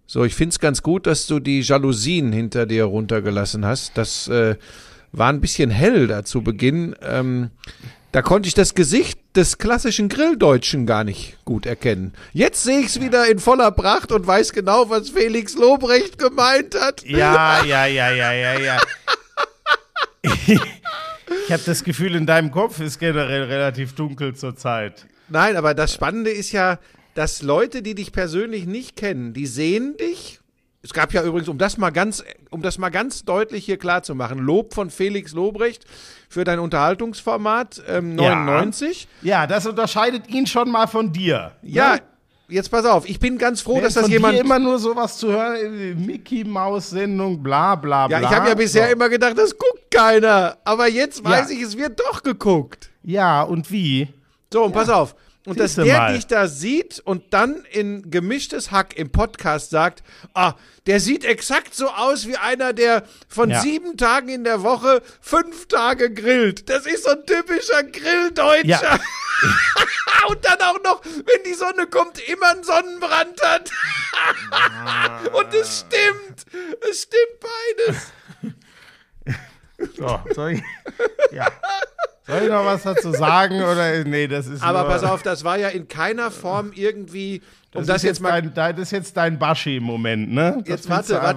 So, ich finde es ganz gut, dass du die Jalousien hinter dir runtergelassen hast. Das war ein bisschen hell da zu Beginn. Da konnte ich das Gesicht des klassischen Grilldeutschen gar nicht gut erkennen. Jetzt sehe ich es wieder in voller Pracht und weiß genau, was Felix Lobrecht gemeint hat. Ja. Ich habe das Gefühl, in deinem Kopf ist generell relativ dunkel zurzeit. Nein, aber das Spannende ist ja, dass Leute, die dich persönlich nicht kennen, die sehen dich. Es gab ja übrigens, um das mal ganz deutlich hier klar zu machen, Lob von Felix Lobrecht für dein Unterhaltungsformat 99. Ja, das unterscheidet ihn schon mal von dir. Ja, ne? Jetzt pass auf, ich bin ganz froh, dass das von jemand... dir immer nur sowas zu hören, Mickey-Maus-Sendung, bla bla bla. Ja, ich habe ja bisher immer gedacht, das guckt keiner. Aber jetzt weiß ich, es wird doch geguckt. Ja, und wie? So, und pass auf. Und dass der mal. dich da sieht und dann in Gemischtes Hack im Podcast sagt, der sieht exakt so aus wie einer, der von 7 Tagen in der Woche 5 Tage grillt. Das ist so ein typischer Grilldeutscher. Ja. Und dann auch noch, wenn die Sonne kommt, immer einen Sonnenbrand hat. Und es stimmt beides. So, soll ich noch was dazu sagen? Oder? Nee, das ist. Aber pass auf, das war ja in keiner Form irgendwie. Das ist jetzt dein Baschi-Moment, ne? Jetzt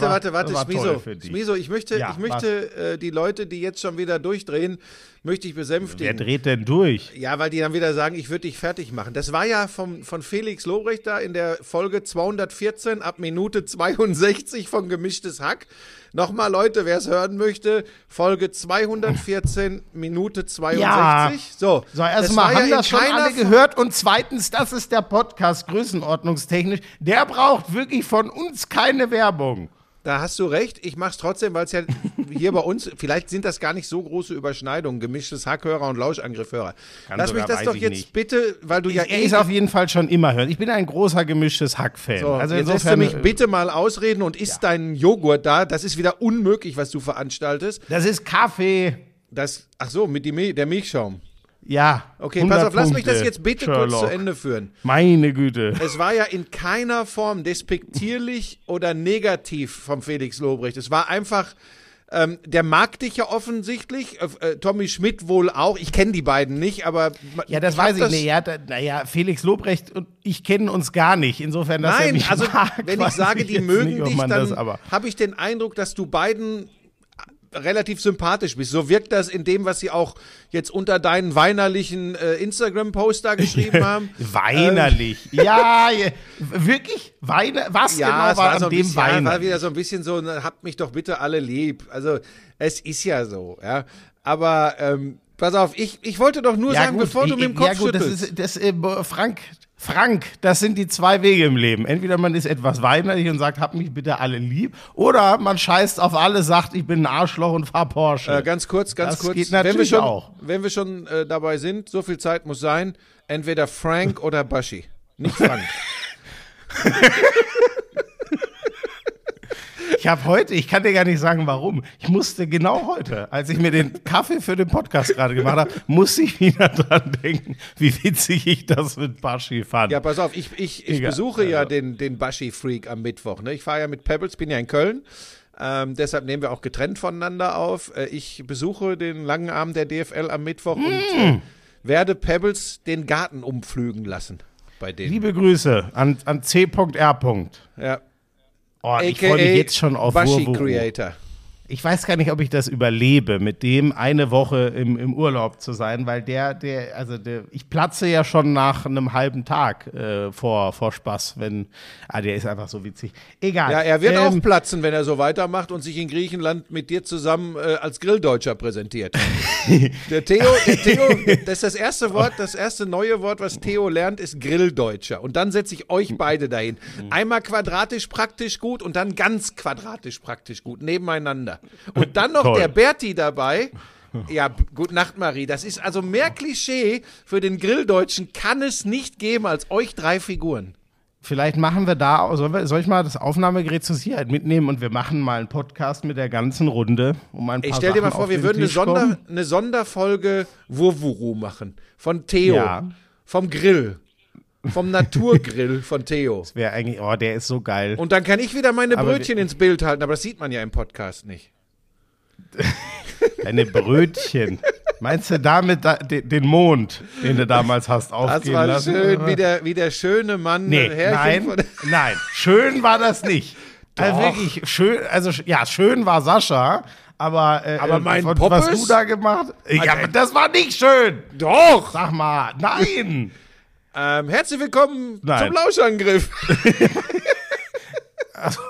warte, Schmiso, ich möchte die Leute, die jetzt schon wieder durchdrehen, möchte ich besänftigen. Wer dreht denn durch? Ja, weil die dann wieder sagen, ich würde dich fertig machen. Das war ja von Felix Lobrecht da in der Folge 214 ab Minute 62 von Gemischtes Hack. Nochmal, Leute, wer es hören möchte, Folge 214, Minute 62. Ja. So, erstmal haben das schon alle gehört und zweitens, das ist der Podcast größenordnungstechnisch. Der braucht wirklich von uns keine Werbung. Da hast du recht, ich mach's trotzdem, weil es ja hier bei uns, vielleicht sind das gar nicht so große Überschneidungen, Gemischtes Hackhörer und Lauschangriffhörer. Lass mich das doch jetzt nicht. Bitte, weil du ich auf jeden Fall schon immer hören. Ich bin ein großer Gemischtes Hack-Fan. So, also jetzt lässt du mich bitte mal ausreden und isst deinen Joghurt da. Das ist wieder unmöglich, was du veranstaltest. Das ist Kaffee. Mit der Milchschaum. Ja. Okay, pass auf, lass mich das jetzt bitte kurz zu Ende führen. Meine Güte. Es war ja in keiner Form despektierlich oder negativ vom Felix Lobrecht. Es war einfach, der mag dich ja offensichtlich, Tommy Schmidt wohl auch. Ich kenne die beiden nicht, aber... Ja, das weiß ich nicht. Felix Lobrecht und ich kennen uns gar nicht. Insofern, dass er mich mag, wenn ich sage, die mögen dich, dann habe ich den Eindruck, dass du beiden relativ sympathisch bist. So wirkt das in dem, was sie auch jetzt unter deinen weinerlichen Instagram-Post da geschrieben haben. Weinerlich? Wirklich? Was genau war an dem weinerlich? War wieder so ein bisschen so, habt mich doch bitte alle lieb. Also, es ist ja so, ja. Aber, pass auf, ich wollte doch nur sagen, bevor du mit dem Kopf schüttelst. Frank, das sind die zwei Wege im Leben. Entweder man ist etwas weinerlich und sagt, hab mich bitte alle lieb, oder man scheißt auf alle, sagt, ich bin ein Arschloch und fahr Porsche. Ganz kurz. Das geht natürlich auch. Wenn wir schon dabei sind, so viel Zeit muss sein, entweder Frank oder Baschi, nicht Frank. Ich kann dir gar nicht sagen, warum. Ich musste genau heute, als ich mir den Kaffee für den Podcast gerade gemacht habe, musste ich wieder dran denken, wie witzig ich das mit Baschi fand. Ja, pass auf, ich besuche ja den Baschi-Freak am Mittwoch. Ne? Ich fahre ja mit Pebbles, bin ja in Köln. Deshalb nehmen wir auch getrennt voneinander auf. Ich besuche den langen Abend der DFL am Mittwoch und werde Pebbles den Garten umpflügen lassen bei denen. Liebe Grüße an C.R. Ja. Oh, ich freue mich jetzt schon auf Baschi-Creator. Ich weiß gar nicht, ob ich das überlebe, mit dem eine Woche im Urlaub zu sein, weil ich platze ja schon nach einem halben Tag vor Spaß, der ist einfach so witzig. Egal. Ja, er wird auch platzen, wenn er so weitermacht und sich in Griechenland mit dir zusammen als Grilldeutscher präsentiert. Der Theo, das ist das erste neue Wort, was Theo lernt, ist Grilldeutscher. Und dann setze ich euch beide dahin. Einmal quadratisch praktisch gut und dann ganz quadratisch praktisch gut, nebeneinander. Und dann noch der Berti dabei. Ja, gute Nacht, Marie. Das ist also mehr Klischee für den Grilldeutschen kann es nicht geben als euch 3 Figuren. Vielleicht machen wir soll ich mal das Aufnahmegerät zur Sicherheit mitnehmen und wir machen mal einen Podcast mit der ganzen Runde. Ich stell dir mal vor, wir würden eine Sonderfolge Wurwuru machen. Von Theo. Ja. Vom Grill. Vom Naturgrill von Theo. Das wäre eigentlich, der ist so geil. Und dann kann ich wieder meine Brötchen ins Bild halten, aber das sieht man ja im Podcast nicht. Deine Brötchen. Meinst du damit den Mond, den du damals hast aufgehen lassen? Das war schön, wie der schöne Mann. Nein, schön war das nicht. Also wirklich schön, schön war Sascha, aber mein was du da gemacht hast, ja, das war nicht schön. Doch. Sag mal, nein. Herzlich willkommen zum Lauschangriff. Also,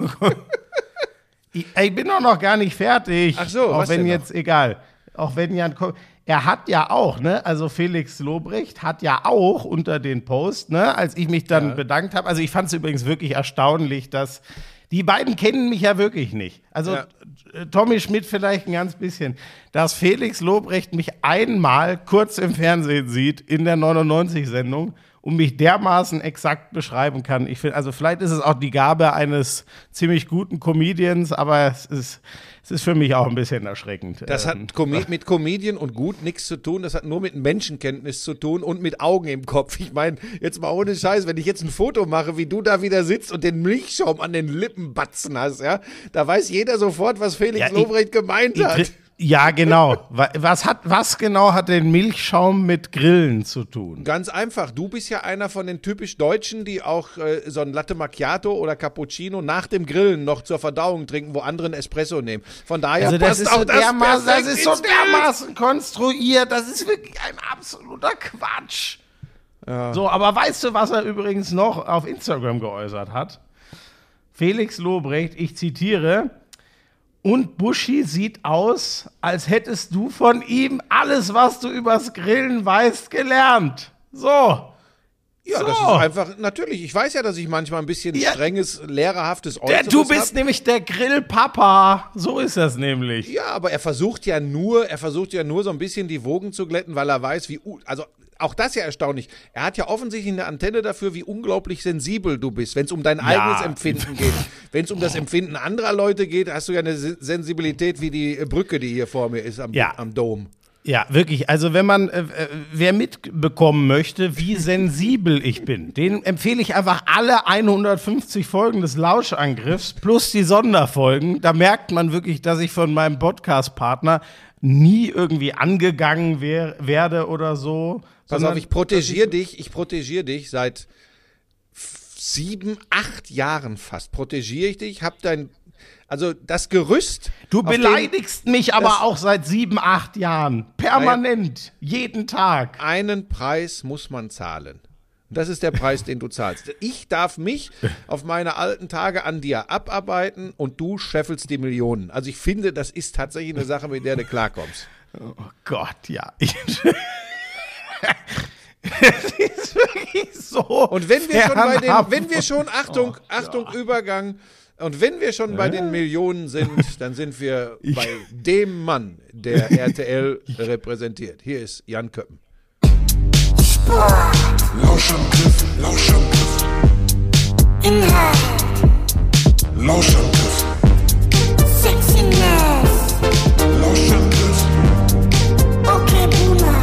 ich bin doch noch gar nicht fertig. Ach so, auch was wenn denn jetzt, egal. Auch wenn Jan kommt. Er hat ja auch, ne, also Felix Lobrecht hat ja auch unter den Post, ne, als ich mich dann bedankt habe, also ich fand es übrigens wirklich erstaunlich, dass die beiden kennen mich ja wirklich nicht. Also Tommy Schmidt vielleicht ein ganz bisschen. Dass Felix Lobrecht mich einmal kurz im Fernsehen sieht, in der 99-Sendung, und mich dermaßen exakt beschreiben kann. Ich finde, also vielleicht ist es auch die Gabe eines ziemlich guten Comedians, aber es ist für mich auch ein bisschen erschreckend. Das hat mit Comedian und gut nichts zu tun, das hat nur mit Menschenkenntnis zu tun und mit Augen im Kopf. Ich meine, jetzt mal ohne Scheiß, wenn ich jetzt ein Foto mache, wie du da wieder sitzt und den Milchschaum an den Lippenbatzen hast, ja, da weiß jeder sofort, was Felix Lobrecht gemeint hat. Ja, genau. Was genau hat denn Milchschaum mit Grillen zu tun? Ganz einfach. Du bist ja einer von den typisch Deutschen, die auch so ein Latte Macchiato oder Cappuccino nach dem Grillen noch zur Verdauung trinken, wo andere einen Espresso nehmen. Von daher also das ist so dermaßen Bild. Konstruiert. Das ist wirklich ein absoluter Quatsch. Ja. So, aber weißt du, was er übrigens noch auf Instagram geäußert hat? Felix Lobrecht, ich zitiere: Und Buschi sieht aus, als hättest du von ihm alles, was du übers Grillen weißt, gelernt. So. Ja, das ist einfach, natürlich, ich weiß ja, dass ich manchmal ein bisschen strenges, lehrerhaftes Äußeres Du bist nämlich der Grillpapa. So ist das nämlich. Ja, aber er versucht ja nur so ein bisschen die Wogen zu glätten, weil er weiß, also auch das ja erstaunlich. Er hat ja offensichtlich eine Antenne dafür, wie unglaublich sensibel du bist, wenn es um dein eigenes Empfinden geht. Wenn es um das Empfinden anderer Leute geht, hast du ja eine Sensibilität wie die Brücke, die hier vor mir ist am Dom. Ja, wirklich. Also wer mitbekommen möchte, wie sensibel ich bin, den empfehle ich einfach alle 150 Folgen des Lauschangriffs plus die Sonderfolgen. Da merkt man wirklich, dass ich von meinem Podcast-Partner nie irgendwie angegangen werde oder so. Pass auf, ich protegiere dich seit 7, 8 Jahren fast. Protegiere ich dich, also das Gerüst. Du beleidigst mich aber auch seit 7, 8 Jahren. Permanent. Jeden Tag. Einen Preis muss man zahlen. Das ist der Preis, den du zahlst. Ich darf mich auf meine alten Tage an dir abarbeiten und du scheffelst die Millionen. Also ich finde, das ist tatsächlich eine Sache, mit der du klarkommst. Oh Gott, ja. Das ist wirklich so. Und wenn wir schon Achtung, Übergang, und wenn wir schon bei den Millionen sind, dann sind wir bei dem Mann, der RTL repräsentiert. Hier ist Jan Köppen. Lauschangriff. Inhalt. Lauschangriff. Sexiness. Lauschangriff. Okay, Boomer.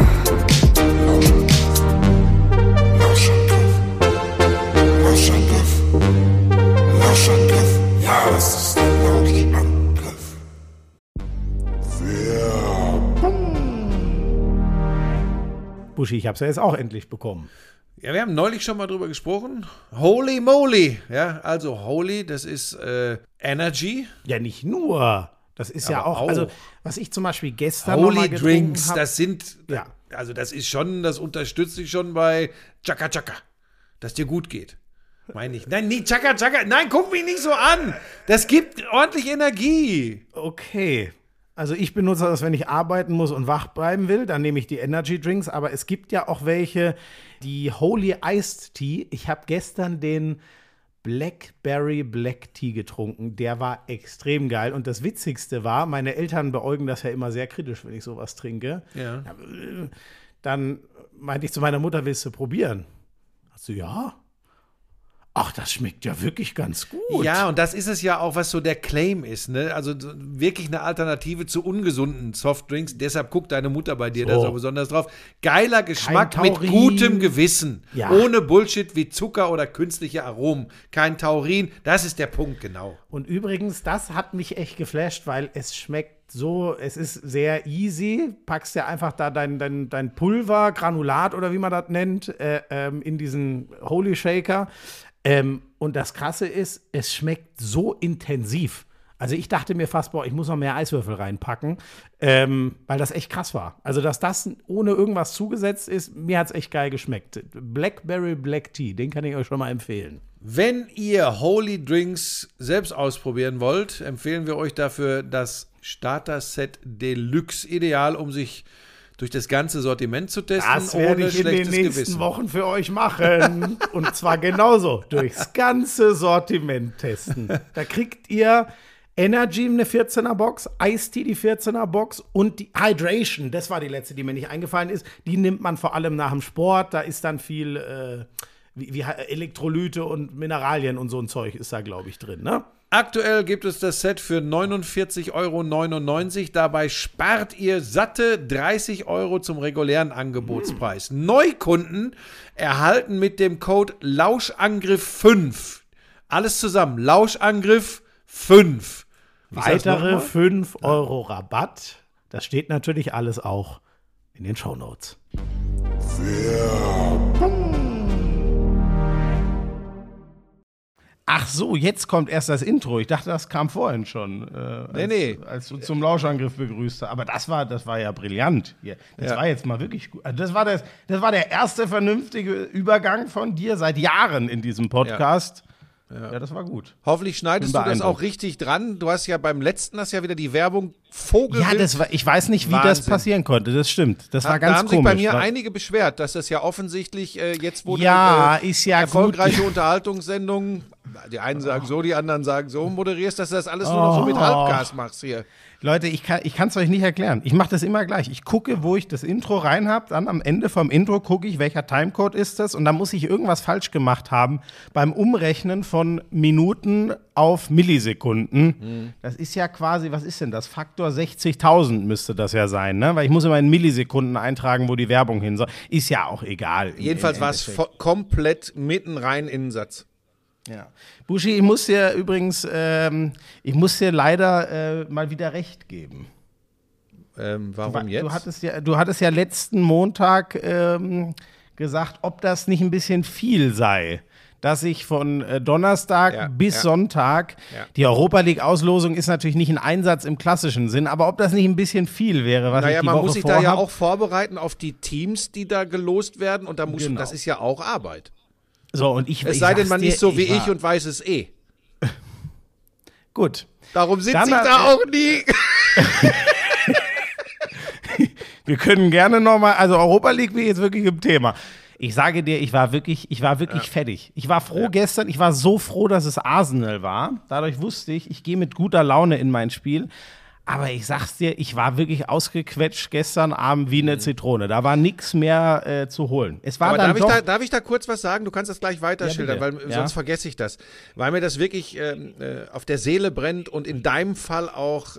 Lauschangriff. Ja, das ist der Lauschangriff. Buschi, ich hab's ja jetzt auch endlich bekommen. Ja, wir haben neulich schon mal drüber gesprochen. Holy moly. Ja, also Holy, das ist Energy. Ja, nicht nur. Das ist ja auch, also was ich zum Beispiel gestern Holy noch mal getrunken Drinks, habe. das sind, also das ist schon, das unterstütze ich schon bei Chaka Chaka, dass dir gut geht. Meine ich. Nein, nicht Chaka Chaka, nein, guck mich nicht so an. Das gibt ordentlich Energie. Okay. Also ich benutze das, wenn ich arbeiten muss und wach bleiben will, dann nehme ich die Energy Drinks, aber es gibt ja auch welche, die Holy Iced Tea. Ich habe gestern den Blackberry Black Tea getrunken, der war extrem geil und das Witzigste war, meine Eltern beäugen das ja immer sehr kritisch, wenn ich sowas trinke. Ja. Dann meinte ich zu meiner Mutter, willst du probieren? Hat sie, ja. ach, das schmeckt ja wirklich ganz gut. Ja, und das ist es ja auch, was so der Claim ist, ne? Also so wirklich eine Alternative zu ungesunden Softdrinks. Deshalb guckt deine Mutter bei dir da so besonders drauf. Geiler Geschmack mit Taurin. gutem Gewissen. Ja. Ohne Bullshit wie Zucker oder künstliche Aromen. Kein Taurin. Das ist der Punkt, genau. Und übrigens, das hat mich echt geflasht, weil es schmeckt so, es ist sehr easy. Packst ja einfach da dein Pulver, Granulat oder wie man das nennt, in diesen Holy Shaker. Und das Krasse ist, es schmeckt so intensiv. Also ich dachte mir fast, boah, ich muss noch mehr Eiswürfel reinpacken, weil das echt krass war. Also dass das ohne irgendwas zugesetzt ist, mir hat es echt geil geschmeckt. Blackberry Black Tea, den kann ich euch schon mal empfehlen. Wenn ihr Holy Drinks selbst ausprobieren wollt, empfehlen wir euch dafür das Starter-Set Deluxe. Ideal, um sich durch das ganze Sortiment zu testen, Das werde ich in den nächsten Wochen für euch machen. Und zwar genauso, durchs ganze Sortiment testen. Da kriegt ihr Energy eine 14er Box, Ice-Tea die 14er Box und die Hydration, das war die letzte, die mir nicht eingefallen ist. Die nimmt man vor allem nach dem Sport, da ist dann viel wie Elektrolyte und Mineralien und so ein Zeug ist da, glaube ich, drin, ne? Aktuell gibt es das Set für 49,99 €. Dabei spart ihr satte 30 € zum regulären Angebotspreis. Neukunden erhalten mit dem Code Lauschangriff5. Alles zusammen, Lauschangriff 5. Weitere 5 € Rabatt. Das steht natürlich alles auch in den Shownotes. Ach so, jetzt kommt erst das Intro. Ich dachte, das kam vorhin schon, als du zum Lauschangriff begrüßt hast. Aber das war ja brillant. Das war jetzt mal wirklich gut. Also das war der erste vernünftige Übergang von dir seit Jahren in diesem Podcast. Ja, das war gut. Hoffentlich schneidest du das auch richtig dran. Du hast ja beim letzten wieder die Werbung Vogelwild. Ja, ich weiß nicht, wie das passieren konnte. Das stimmt. Das war ganz komisch. Da haben sich bei mir einige beschwert, dass das ja offensichtlich jetzt wurde ist ja erfolgreiche gut. Unterhaltungssendungen, die einen sagen so, die anderen sagen so, moderierst, dass du das alles nur noch so mit Halbgas machst hier. Leute, ich kann es euch nicht erklären. Ich mache das immer gleich. Ich gucke, wo ich das Intro rein habe. Dann am Ende vom Intro gucke ich, welcher Timecode ist das. Und dann muss ich irgendwas falsch gemacht haben beim Umrechnen von Minuten auf Millisekunden. Das ist ja quasi, was ist denn das? Faktor 60.000 müsste das ja sein, ne? Weil ich muss immer in Millisekunden eintragen, wo die Werbung hin soll. Ist ja auch egal. Jedenfalls war es komplett mitten rein in den Satz. Ja. Buschi, ich muss dir übrigens, leider mal wieder recht geben. Warum jetzt? Du hattest ja letzten Montag gesagt, ob das nicht ein bisschen viel sei, dass ich von Donnerstag bis Sonntag, die Europa League-Auslosung ist natürlich nicht ein Einsatz im klassischen Sinn, aber ob das nicht ein bisschen viel wäre, was ich die Woche man muss sich vorhab. da ja auch vorbereiten auf die Teams, die da gelost werden und da muss das ist ja auch Arbeit. So, und es sei denn, man ist so wie ich und weiß es eh. Gut. Darum sitze ich da auch nie. Wir können gerne nochmal, also Europa League bin jetzt wirklich im Thema. Ich sage dir, ich war wirklich fertig. Ich war froh gestern, ich war so froh, dass es Arsenal war. Dadurch wusste ich gehe mit guter Laune in mein Spiel. Aber ich sag's dir, ich war wirklich ausgequetscht gestern Abend wie eine Zitrone. Da war nichts mehr zu holen. Es war dann darf ich da kurz was sagen? Du kannst das gleich weiterschildern, weil sonst vergesse ich das. Weil mir das wirklich auf der Seele brennt und in deinem Fall auch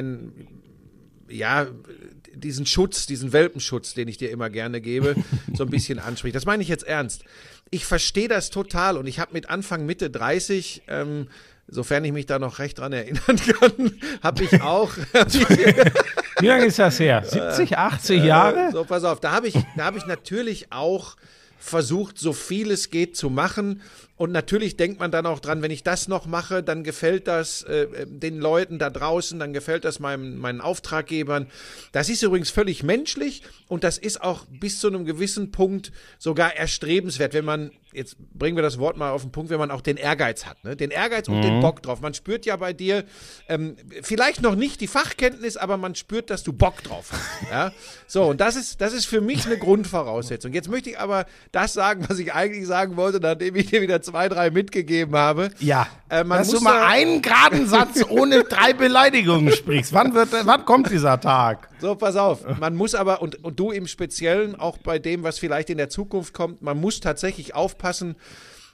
diesen Schutz, diesen Welpenschutz, den ich dir immer gerne gebe, so ein bisschen anspricht. Das meine ich jetzt ernst. Ich verstehe das total und ich habe mit Anfang, Mitte 30, sofern ich mich da noch recht dran erinnern kann, habe ich auch. Wie lange ist das her? 70, 80 Jahre? So, pass auf, da hab ich natürlich auch versucht, so viel es geht zu machen. Und natürlich denkt man dann auch dran, wenn ich das noch mache, dann gefällt das den Leuten da draußen, dann gefällt das meinen Auftraggebern. Das ist übrigens völlig menschlich und das ist auch bis zu einem gewissen Punkt sogar erstrebenswert, wenn man, jetzt bringen wir das Wort mal auf den Punkt, wenn man auch den Ehrgeiz hat, ne? Den Ehrgeiz und den Bock drauf. Man spürt ja bei dir vielleicht noch nicht die Fachkenntnis, aber man spürt, dass du Bock drauf hast. Ja? So, und das ist für mich eine Grundvoraussetzung. Jetzt möchte ich aber das sagen, was ich eigentlich sagen wollte, nachdem ich dir wieder 2, 3 mitgegeben habe. Ja, dass du mal einen geraden Satz ohne 3 Beleidigungen sprichst. Wann kommt dieser Tag? So, pass auf. Man muss aber, und du im Speziellen, auch bei dem, was vielleicht in der Zukunft kommt, man muss tatsächlich aufpassen,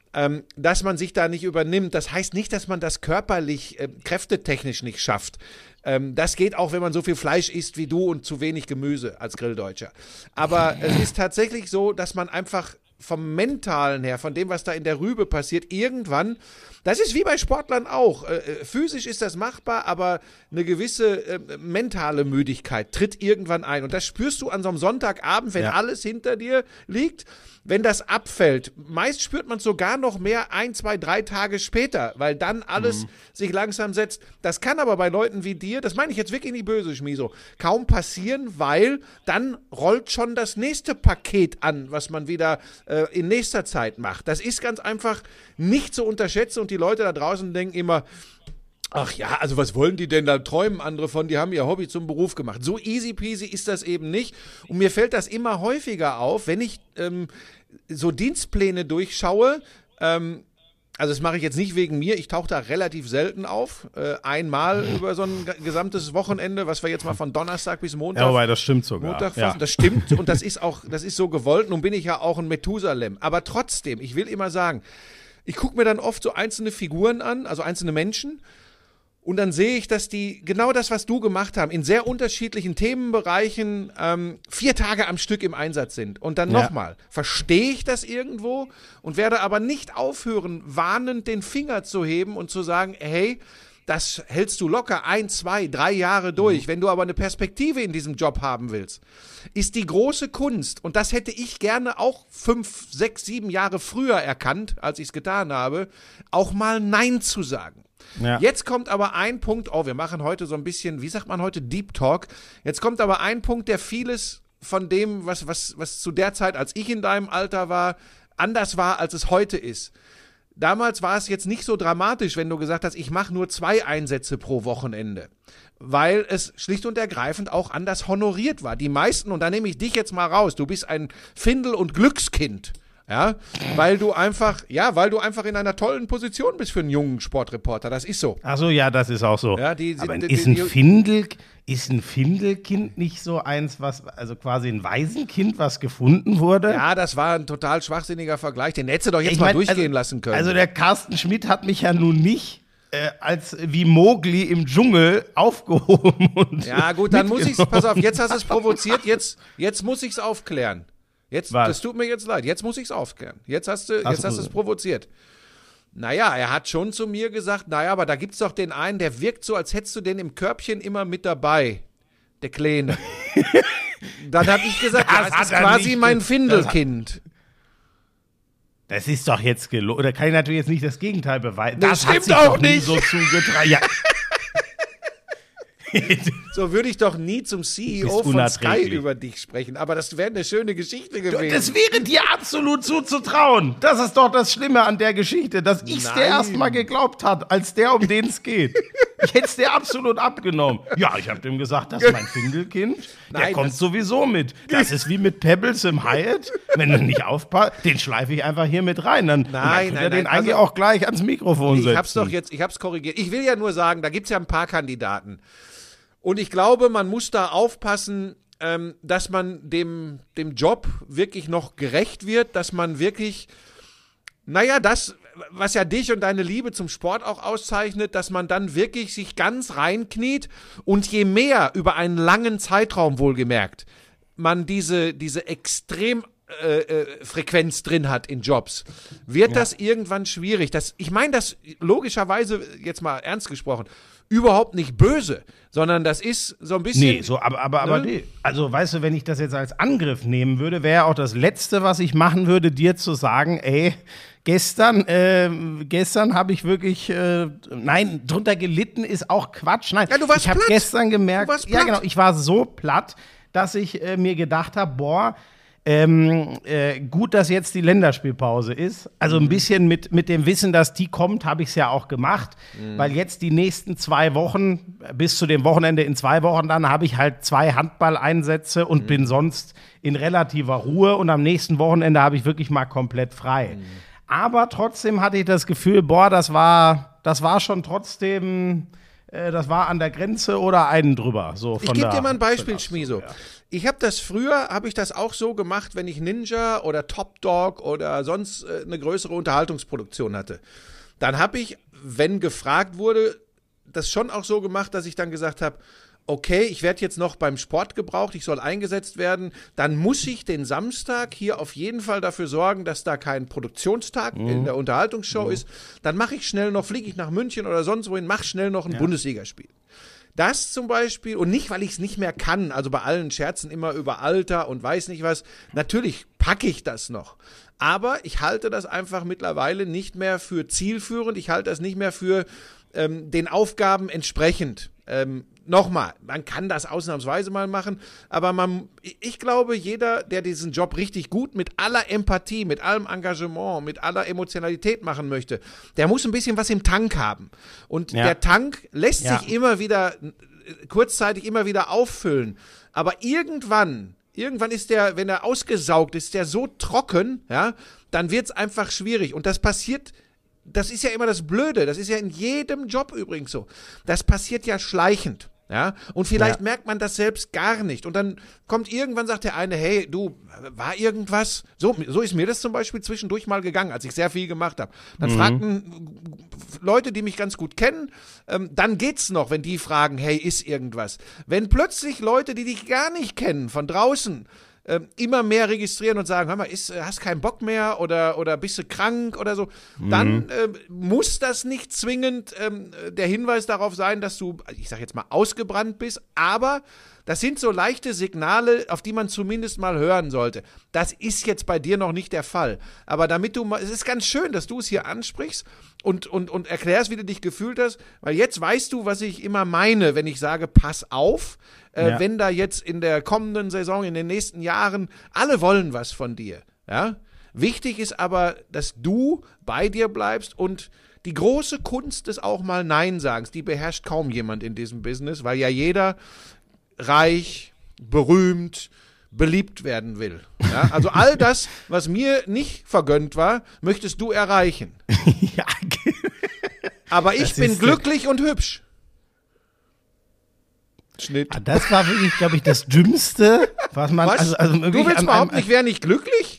dass man sich da nicht übernimmt. Das heißt nicht, dass man das körperlich, kräftetechnisch nicht schafft. Das geht auch, wenn man so viel Fleisch isst wie du und zu wenig Gemüse als Grilldeutscher. Aber es ist tatsächlich so, dass man einfach vom Mentalen her, von dem, was da in der Rübe passiert, irgendwann, das ist wie bei Sportlern auch, physisch ist das machbar, aber eine gewisse mentale Müdigkeit tritt irgendwann ein. Und das spürst du an so einem Sonntagabend, wenn alles hinter dir liegt. Wenn das abfällt, meist spürt man es sogar noch mehr 1, 2, 3 Tage später, weil dann alles sich langsam setzt. Das kann aber bei Leuten wie dir, das meine ich jetzt wirklich nicht böse, Schmiso, kaum passieren, weil dann rollt schon das nächste Paket an, was man wieder in nächster Zeit macht. Das ist ganz einfach nicht zu unterschätzen und die Leute da draußen denken immer, ach ja, also was wollen die denn da träumen andere von? Die haben ihr Hobby zum Beruf gemacht. So easy peasy ist das eben nicht. Und mir fällt das immer häufiger auf, wenn ich so Dienstpläne durchschaue. Also das mache ich jetzt nicht wegen mir. Ich tauche da relativ selten auf. Einmal über so ein gesamtes Wochenende, was wir jetzt mal von Donnerstag bis Montag. Ja, wobei das stimmt sogar. Montag fassen. Das stimmt und das ist so gewollt. Nun bin ich ja auch ein Methusalem. Aber trotzdem, ich will immer sagen, ich gucke mir dann oft so einzelne Figuren an, also einzelne Menschen. Und dann sehe ich, dass die genau das, was du gemacht haben, in sehr unterschiedlichen Themenbereichen 4 Tage am Stück im Einsatz sind. Und dann nochmal, verstehe ich das irgendwo und werde aber nicht aufhören, warnend den Finger zu heben und zu sagen, hey, das hältst du locker 1, 2, 3 Jahre durch. Wenn du aber eine Perspektive in diesem Job haben willst, ist die große Kunst, und das hätte ich gerne auch 5, 6, 7 Jahre früher erkannt, als ich es getan habe, auch mal Nein zu sagen. Ja. Jetzt kommt aber ein Punkt, wir machen heute so ein bisschen, wie sagt man heute, Deep Talk. Jetzt kommt aber ein Punkt, der vieles von dem, was zu der Zeit, als ich in deinem Alter war, anders war, als es heute ist. Damals war es jetzt nicht so dramatisch, wenn du gesagt hast, ich mache nur 2 Einsätze pro Wochenende, weil es schlicht und ergreifend auch anders honoriert war. Die meisten, und da nehme ich dich jetzt mal raus, du bist ein Findel- und Glückskind. Ja, weil du einfach in einer tollen Position bist für einen jungen Sportreporter. Das ist so. Ach so, ja, das ist auch so. Ja, aber ist ein Findelkind nicht so eins, also quasi ein Waisenkind, was gefunden wurde? Ja, das war ein total schwachsinniger Vergleich. Den hättest du doch jetzt mal durchgehen lassen können. Also der Carsten Schmidt hat mich ja nun nicht als wie Mowgli im Dschungel aufgehoben. Ja gut, dann muss ich's, pass auf, jetzt hast du es provoziert, jetzt muss ich's aufklären. Das tut mir jetzt leid. Jetzt muss ich es aufklären. Jetzt hast du es provoziert. Naja, er hat schon zu mir gesagt, aber da gibt's doch den einen, der wirkt so, als hättest du den im Körbchen immer mit dabei. Der Kleine. Dann habe ich gesagt, das ist quasi mein Findelkind. Das ist doch jetzt gelogen. Da kann ich natürlich jetzt nicht das Gegenteil beweisen. Das stimmt auch nicht. So zugetragen. Ja. So würde ich doch nie zum CEO von Sky über dich sprechen. Aber das wäre eine schöne Geschichte gewesen. Das wäre dir absolut zuzutrauen. Das ist doch das Schlimme an der Geschichte, dass ich es dir erstmal geglaubt habe, als der, um den es geht. Ich hätte es dir absolut abgenommen. Ja, ich habe dem gesagt, das ist mein Findelkind. Der kommt sowieso mit. Das ist wie mit Pebbles im Hyatt. Wenn du nicht aufpasst, den schleife ich einfach hier mit rein. Dann kann er den eigentlich auch gleich ans Mikrofon setzen. Ich hab's korrigiert. Ich will ja nur sagen, da gibt's ja ein paar Kandidaten. Und ich glaube, man muss da aufpassen, dass man dem Job wirklich noch gerecht wird, dass man wirklich, das, was ja dich und deine Liebe zum Sport auch auszeichnet, dass man dann wirklich sich ganz reinkniet und je mehr über einen langen Zeitraum wohlgemerkt man diese extrem Frequenz drin hat in Jobs, wird das irgendwann schwierig. Ich meine das logischerweise, jetzt mal ernst gesprochen, überhaupt nicht böse, sondern das ist so ein bisschen... Nee, aber also weißt du, wenn ich das jetzt als Angriff nehmen würde, wäre auch das Letzte, was ich machen würde, dir zu sagen, gestern habe ich wirklich, drunter gelitten ist auch Quatsch. Nein, ja, du warst ich habe gestern gemerkt, ja genau, ich war so platt, dass ich mir gedacht habe, gut, dass jetzt die Länderspielpause ist. Also ein bisschen mit dem Wissen, dass die kommt, habe ich es ja auch gemacht. Weil jetzt die nächsten 2 Wochen, bis zu dem Wochenende in 2 Wochen, dann habe ich halt 2 Handballeinsätze und bin sonst in relativer Ruhe. Und am nächsten Wochenende habe ich wirklich mal komplett frei. Aber trotzdem hatte ich das Gefühl, das war schon trotzdem das war an der Grenze oder einen drüber. So Ich gebe dir mal ein Beispiel, Schmieso. Ja. Ich habe das früher, auch so gemacht, wenn ich Ninja oder Top Dog oder sonst eine größere Unterhaltungsproduktion hatte. Dann habe ich, wenn gefragt wurde, das schon auch so gemacht, dass ich dann gesagt habe, okay, ich werde jetzt noch beim Sport gebraucht, ich soll eingesetzt werden, dann muss ich den Samstag hier auf jeden Fall dafür sorgen, dass da kein Produktionstag in der Unterhaltungsshow ist. Dann mache ich schnell noch, fliege ich nach München oder sonst wohin, mache schnell noch ein Bundesligaspiel. Das zum Beispiel, und nicht, weil ich es nicht mehr kann, also bei allen Scherzen immer über Alter und weiß nicht was, natürlich packe ich das noch. Aber ich halte das einfach mittlerweile nicht mehr für zielführend, ich halte das nicht mehr für den Aufgaben entsprechend. Nochmal, man kann das ausnahmsweise mal machen, aber ich glaube, jeder, der diesen Job richtig gut mit aller Empathie, mit allem Engagement, mit aller Emotionalität machen möchte, der muss ein bisschen was im Tank haben. Und der Tank lässt sich immer wieder, kurzzeitig immer wieder auffüllen. Aber irgendwann ist der, wenn er ausgesaugt ist, der so trocken, ja, dann wird es einfach schwierig. Und das passiert. Das ist ja immer das Blöde, das ist ja in jedem Job übrigens so. Das passiert ja schleichend, ja, und vielleicht merkt man das selbst gar nicht. Und dann kommt irgendwann, sagt der eine, hey, du, war irgendwas? So ist mir das zum Beispiel zwischendurch mal gegangen, als ich sehr viel gemacht habe. Dann fragten Leute, die mich ganz gut kennen, dann geht's noch, wenn die fragen, hey, ist irgendwas? Wenn plötzlich Leute, die dich gar nicht kennen, von draußen, immer mehr registrieren und sagen, hör mal, hast keinen Bock mehr oder bist du krank oder so, dann muss das nicht zwingend der Hinweis darauf sein, dass du, ich sag jetzt mal, ausgebrannt bist, aber das sind so leichte Signale, auf die man zumindest mal hören sollte. Das ist jetzt bei dir noch nicht der Fall. Aber es ist ganz schön, dass du es hier ansprichst und erklärst, wie du dich gefühlt hast, weil jetzt weißt du, was ich immer meine, wenn ich sage, pass auf, wenn da jetzt in der kommenden Saison, in den nächsten Jahren, alle wollen was von dir. Ja? Wichtig ist aber, dass du bei dir bleibst und die große Kunst des auch mal Nein-Sagens, die beherrscht kaum jemand in diesem Business, weil ja jeder reich, berühmt, beliebt werden will. Ja? Also all das, was mir nicht vergönnt war, möchtest du erreichen. Ja. Aber ich bin glücklich und hübsch. Schnitt. Das war wirklich, glaube ich, das Dümmste, was man... Was? Also du willst überhaupt nicht, wer nicht glücklich?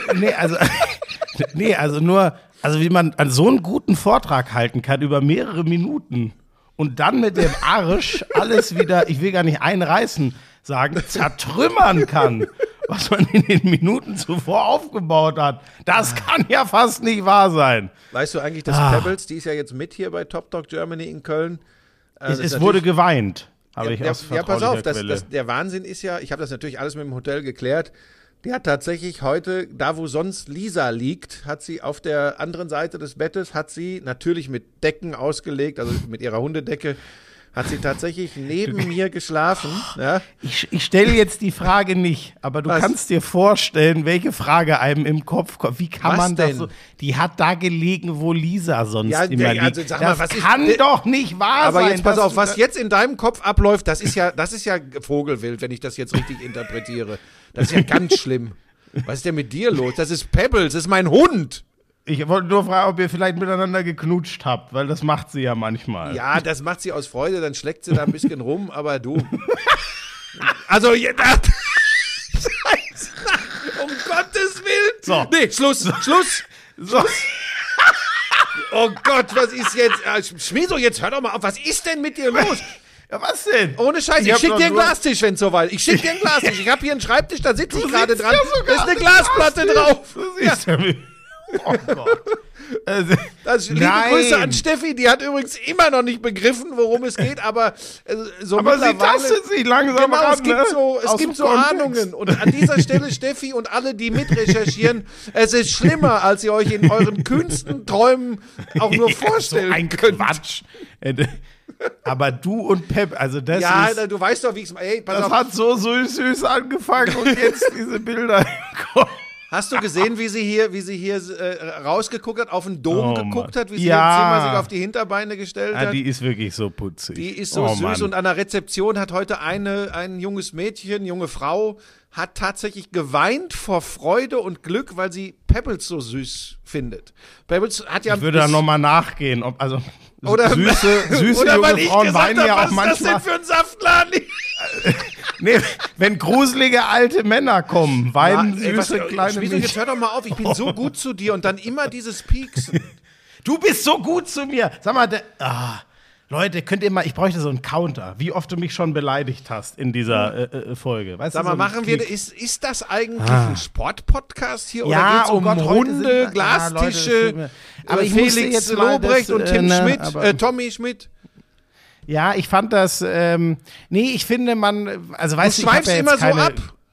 Also wie man an so einen guten Vortrag halten kann über mehrere Minuten und dann mit dem Arsch alles wieder, ich will gar nicht einreißen, sagen, zertrümmern kann, was man in den Minuten zuvor aufgebaut hat. Das kann ja fast nicht wahr sein. Weißt du eigentlich, dass Pebbles, die ist ja jetzt mit hier bei Top Dog Germany in Köln. Es wurde geweint. Pass auf, der Wahnsinn ist ja, ich habe das natürlich alles mit dem Hotel geklärt, die hat tatsächlich heute, da wo sonst Lisa liegt, hat sie auf der anderen Seite des Bettes, hat sie natürlich mit Decken ausgelegt, also mit ihrer Hundedecke, hat sie tatsächlich neben mir geschlafen. Ja? Ich stelle jetzt die Frage nicht, aber du kannst dir vorstellen, welche Frage einem im Kopf kommt. Wie kann man das so? Die hat da gelegen, wo Lisa sonst immer liegt. Also, sag mal, das kann doch nicht wahr sein. Aber jetzt pass auf, was jetzt in deinem Kopf abläuft, das ist ja Vogelwild, wenn ich das jetzt richtig interpretiere. Das ist ja ganz schlimm. Was ist denn mit dir los? Das ist Pebbles, das ist mein Hund. Ich wollte nur fragen, ob ihr vielleicht miteinander geknutscht habt, weil das macht sie ja manchmal. Ja, das macht sie aus Freude, dann schlägt sie da ein bisschen rum, aber du. Also, Scheiße, um Gottes Willen. So. Nee, Schluss. So. Oh Gott, was ist jetzt? Schmieso, jetzt hör doch mal auf, was ist denn mit dir los? Ja, was denn? Ohne Scheiß, ich schick dir einen Glastisch, wenn es soweit ist. Ich schick dir einen Glastisch. Ich habe hier einen Schreibtisch, da sitze ich gerade dran. Da ist eine Glasplatte drauf. Oh Gott. Liebe Grüße an Steffi, die hat übrigens immer noch nicht begriffen, worum es geht, aber so aber mittlerweile... sie tastet sich langsam genau, ran, es gibt so Ahnungen. Und an dieser Stelle, Steffi und alle, die mitrecherchieren, es ist schlimmer, als ihr euch in euren kühnsten Träumen auch nur vorstellen so ein könnt. Quatsch. Aber du und Pep, also das ja, ist... Ja, du weißt doch, wie ich es... Das hat so süß angefangen und jetzt diese Bilder im Kopf. Hast du gesehen, wie sie hier rausgeguckt hat, auf den Dom geguckt hat, wie sie im Zimmer sich auf die Hinterbeine gestellt hat? Die ist wirklich so putzig. Die ist so süß. Mann. Und an der Rezeption hat heute ein junges Mädchen, junge Frau, hat tatsächlich geweint vor Freude und Glück, weil sie Pebbles so süß findet. Pebbles hat ja... Ich würde da nochmal nachgehen, ob, also oder, süße oder junge weil ich Frauen gesagt weinen ja auch habe, was ist das manchmal. denn für ein Saftladen? Nee, wenn gruselige alte Männer kommen, weinen süße kleine Schmieso, Mädchen. jetzt hör doch mal auf, ich bin so gut zu dir und dann immer dieses Pieksen. Du bist so gut zu mir. Sag mal, Leute, könnt ihr mal, ich bräuchte so einen Counter, wie oft du mich schon beleidigt hast in dieser Folge. Weißt Sag du, mal, so ein ist das eigentlich ein Sportpodcast hier Ja, oder geht's oh um Gott, heute runde sind- Glastische, ja, Leute, aber ich musste Felix jetzt mal Lobrecht das, und Tim ne, aber- Schmidt, Tommy Schmidt? Ja, ich fand das, ich finde man, also Du weißt du, ich hab schweifst ja jetzt immer so keine, ab.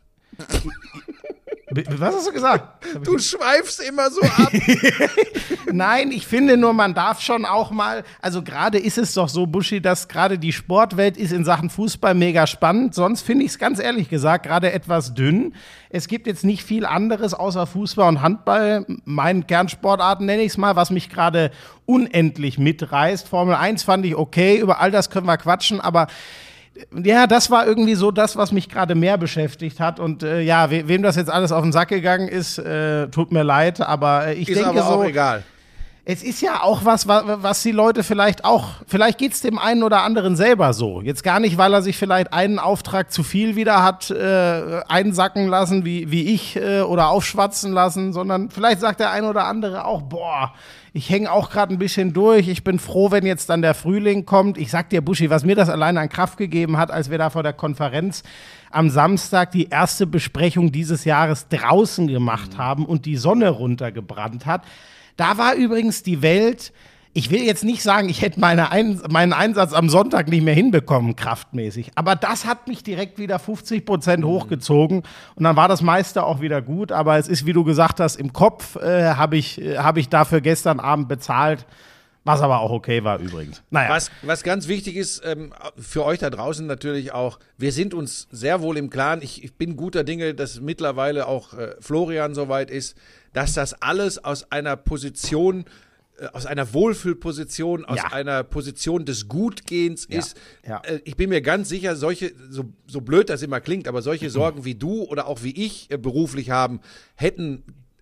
Was hast du gesagt? Du schweifst immer so ab. Nein, ich finde nur, man darf schon auch mal, also gerade ist es doch so, Buschi, dass gerade die Sportwelt ist in Sachen Fußball mega spannend. Sonst finde ich es ganz ehrlich gesagt gerade etwas dünn. Es gibt jetzt nicht viel anderes außer Fußball und Handball, meinen Kernsportarten nenne ich es mal, was mich gerade unendlich mitreißt. Formel 1 fand ich okay, über all das können wir quatschen, aber ja, das war irgendwie so das, was mich gerade mehr beschäftigt hat. Und wem das jetzt alles auf den Sack gegangen ist, tut mir leid, aber ich Ist denke aber auch so, egal. es ist ja auch was die Leute vielleicht geht es dem einen oder anderen selber so. Jetzt gar nicht, weil er sich vielleicht einen Auftrag zu viel wieder hat einsacken lassen, wie ich, oder aufschwatzen lassen, sondern vielleicht sagt der eine oder andere auch, boah, ich hänge auch gerade ein bisschen durch. Ich bin froh, wenn jetzt dann der Frühling kommt. Ich sag dir, Buschi, was mir das alleine an Kraft gegeben hat, als wir da vor der Konferenz am Samstag die erste Besprechung dieses Jahres draußen gemacht haben und die Sonne runtergebrannt hat. Da war übrigens die Welt, ich will jetzt nicht sagen, ich hätte meinen Einsatz am Sonntag nicht mehr hinbekommen, kraftmäßig. Aber das hat mich direkt wieder 50% hochgezogen. Und dann war das meiste auch wieder gut. Aber es ist, wie du gesagt hast, im Kopf habe ich dafür gestern Abend bezahlt. Was aber auch okay war übrigens. Naja. Was ganz wichtig ist, für euch da draußen natürlich auch, wir sind uns sehr wohl im Klaren, ich bin guter Dinge, dass mittlerweile auch Florian soweit ist, dass das alles aus einer Position, aus einer Wohlfühlposition, aus einer Position des Gutgehens ist. Ja. Ich bin mir ganz sicher, solche, so blöd das immer klingt, aber solche Sorgen wie du oder auch wie ich beruflich haben, hätten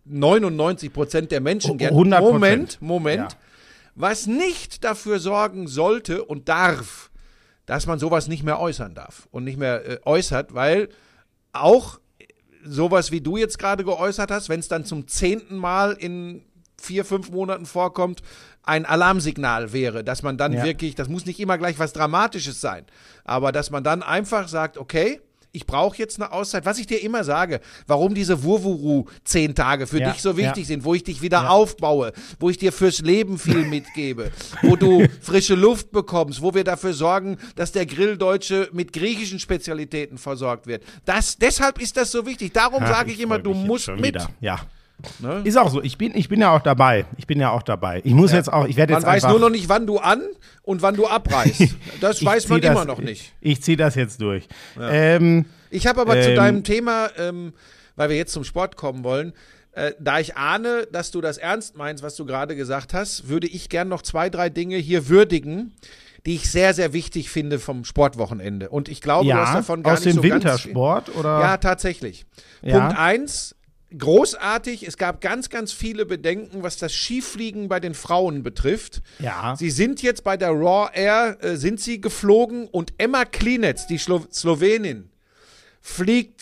99% der Menschen gern. 100%. Moment. Ja. Was nicht dafür sorgen sollte und darf, dass man sowas nicht mehr äußern darf und nicht mehr äußert, weil auch sowas, wie du jetzt gerade geäußert hast, wenn es dann zum 10. Mal in 4-5 Monaten vorkommt, ein Alarmsignal wäre, dass man dann wirklich, das muss nicht immer gleich was Dramatisches sein, aber dass man dann einfach sagt, okay, ich brauche jetzt eine Auszeit. Was ich dir immer sage, warum diese Wurwuru 10 Tage für dich so wichtig sind, wo ich dich wieder aufbaue, wo ich dir fürs Leben viel mitgebe, wo du frische Luft bekommst, wo wir dafür sorgen, dass der Grilldeutsche mit griechischen Spezialitäten versorgt wird. Deshalb ist das so wichtig. Darum sage ich immer, du musst mit. Wieder. Ja. Ne? Ist auch so. Ich bin ja auch dabei. Ich muss jetzt auch, ich werde jetzt Man weiß einfach, nur noch nicht, wann du an und wann du abreißt. Das weiß man immer noch nicht. Ich ziehe das jetzt durch. Ich habe aber zu deinem Thema, weil wir jetzt zum Sport kommen wollen, da ich ahne, dass du das ernst meinst, was du gerade gesagt hast, würde ich gern noch 2, 3 Dinge hier würdigen, die ich sehr, sehr wichtig finde vom Sportwochenende. Und ich glaube, du hast davon gar aus nicht dem so ganz... Wintersport, oder? Ja, tatsächlich. Ja. Punkt 1, großartig, es gab ganz, ganz viele Bedenken, was das Skifliegen bei den Frauen betrifft. Ja. Sie sind jetzt bei der Raw Air, sind sie geflogen und Emma Klinec, die Slowenin, fliegt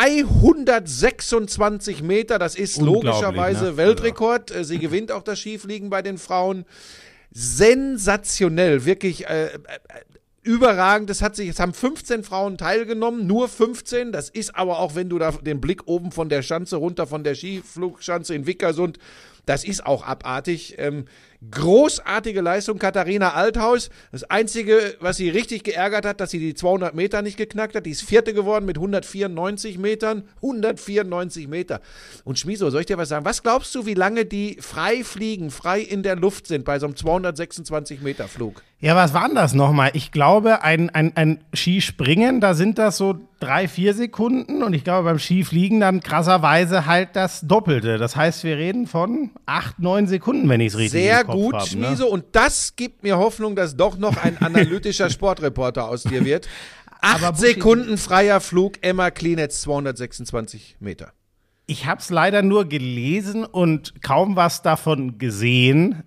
226 Meter, das ist logischerweise ne? Weltrekord. Sie gewinnt auch das Skifliegen bei den Frauen. Sensationell, wirklich überragend. Es haben 15 Frauen teilgenommen, nur 15. Das ist aber auch, wenn du da den Blick oben von der Schanze runter, von der Skiflugschanze in Vickersund, das ist auch abartig. Großartige Leistung, Katharina Althaus. Das Einzige, was sie richtig geärgert hat, dass sie die 200 Meter nicht geknackt hat. Die ist 4. geworden mit 194 Metern. 194 Meter. Und Schmieso, soll ich dir was sagen? Was glaubst du, wie lange die frei fliegen, frei in der Luft sind bei so einem 226 Meter Flug? Ja, was war denn das nochmal? Ich glaube, ein Skispringen, da sind das so 3-4 Sekunden und ich glaube beim Skifliegen dann krasserweise halt das Doppelte. Das heißt, wir reden von 8-9 Sekunden, wenn ich es richtig Sehr im Kopf gut, habe, Schmieso. Und das gibt mir Hoffnung, dass doch noch ein analytischer Sportreporter aus dir wird. 8 Sekunden freier Flug, Emma Klinec, 226 Meter. Ich habe es leider nur gelesen und kaum was davon gesehen,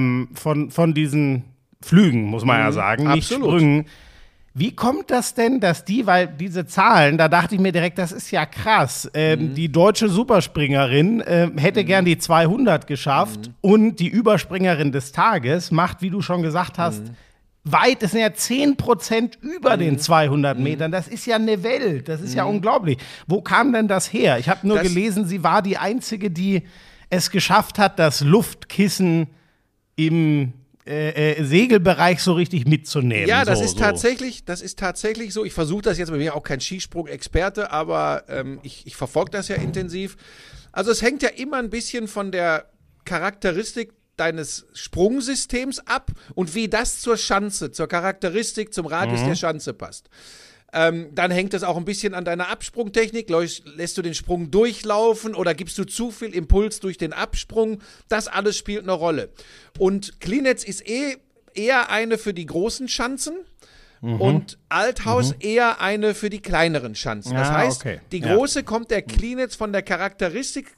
von diesen Flügen, muss man ja sagen, nicht absolut. Sprüngen. Wie kommt das denn, dass weil diese Zahlen, da dachte ich mir direkt, das ist ja krass. Die deutsche Superspringerin hätte gern die 200 geschafft und die Überspringerin des Tages macht, wie du schon gesagt hast, weit, es sind ja 10% über den 200 Metern. Das ist ja eine Welt, das ist ja unglaublich. Wo kam denn das her? Ich habe nur gelesen, sie war die Einzige, die es geschafft hat, das Luftkissen im Segelbereich so richtig mitzunehmen. Ja, das ist tatsächlich so. Ich versuche das jetzt, bei mir auch kein Skisprung-Experte, aber ich verfolge das ja intensiv. Also es hängt ja immer ein bisschen von der Charakteristik deines Sprungsystems ab und wie das zur Schanze, zur Charakteristik, zum Radius der Schanze passt. Dann hängt es auch ein bisschen an deiner Absprungtechnik. Lässt du den Sprung durchlaufen oder gibst du zu viel Impuls durch den Absprung? Das alles spielt eine Rolle. Und Klinetz ist eher eine für die großen Schanzen und Althaus eher eine für die kleineren Schanzen. Das heißt, die große kommt der Klinetz von der Charakteristik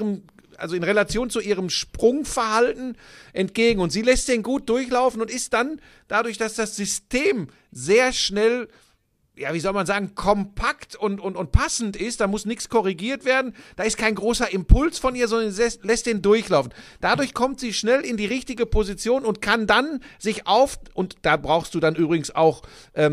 also in Relation zu ihrem Sprungverhalten entgegen. Und sie lässt den gut durchlaufen und ist dann, dadurch, dass das System sehr schnell, ja, wie soll man sagen, kompakt und passend ist, da muss nichts korrigiert werden, da ist kein großer Impuls von ihr, sondern sie lässt den durchlaufen. Dadurch kommt sie schnell in die richtige Position und kann dann sich und da brauchst du dann übrigens auch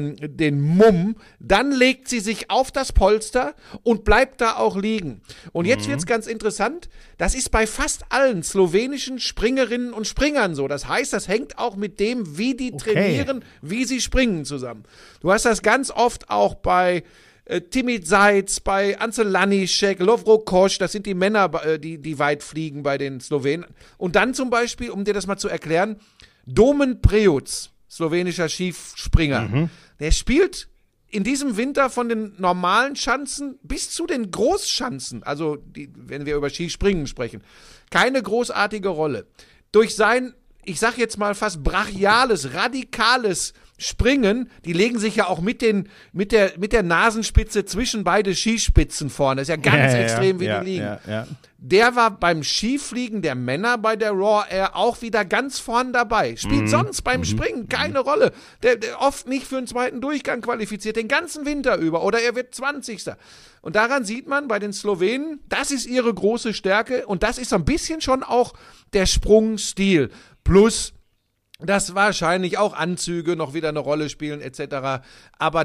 den Mumm, dann legt sie sich auf das Polster und bleibt da auch liegen. Und jetzt wird's ganz interessant, das ist bei fast allen slowenischen Springerinnen und Springern so. Das heißt, das hängt auch mit dem, wie die trainieren, wie sie springen zusammen. Du hast das ganz oft auch bei Timit Seitz, bei Ansel Lanišek, Lovro Koš, das sind die Männer, die weit fliegen bei den Slowenen. Und dann zum Beispiel, um dir das mal zu erklären, Domen Prejuc, slowenischer Skispringer, der spielt in diesem Winter von den normalen Schanzen bis zu den Großschanzen, also wenn wir über Skispringen sprechen, keine großartige Rolle. Durch sein, ich sag jetzt mal fast brachiales, radikales Springen, die legen sich ja auch mit der Nasenspitze zwischen beide Skispitzen vorne. Das ist ja ganz extrem, wie die liegen. Der war beim Skifliegen der Männer bei der Raw Air auch wieder ganz vorn dabei. Spielt sonst beim Springen keine Rolle. Der oft nicht für einen zweiten Durchgang qualifiziert, den ganzen Winter über. Oder er wird 20. Und daran sieht man bei den Slowenen, das ist ihre große Stärke und das ist so ein bisschen schon auch der Sprungstil. Plus dass wahrscheinlich auch Anzüge noch wieder eine Rolle spielen etc. Aber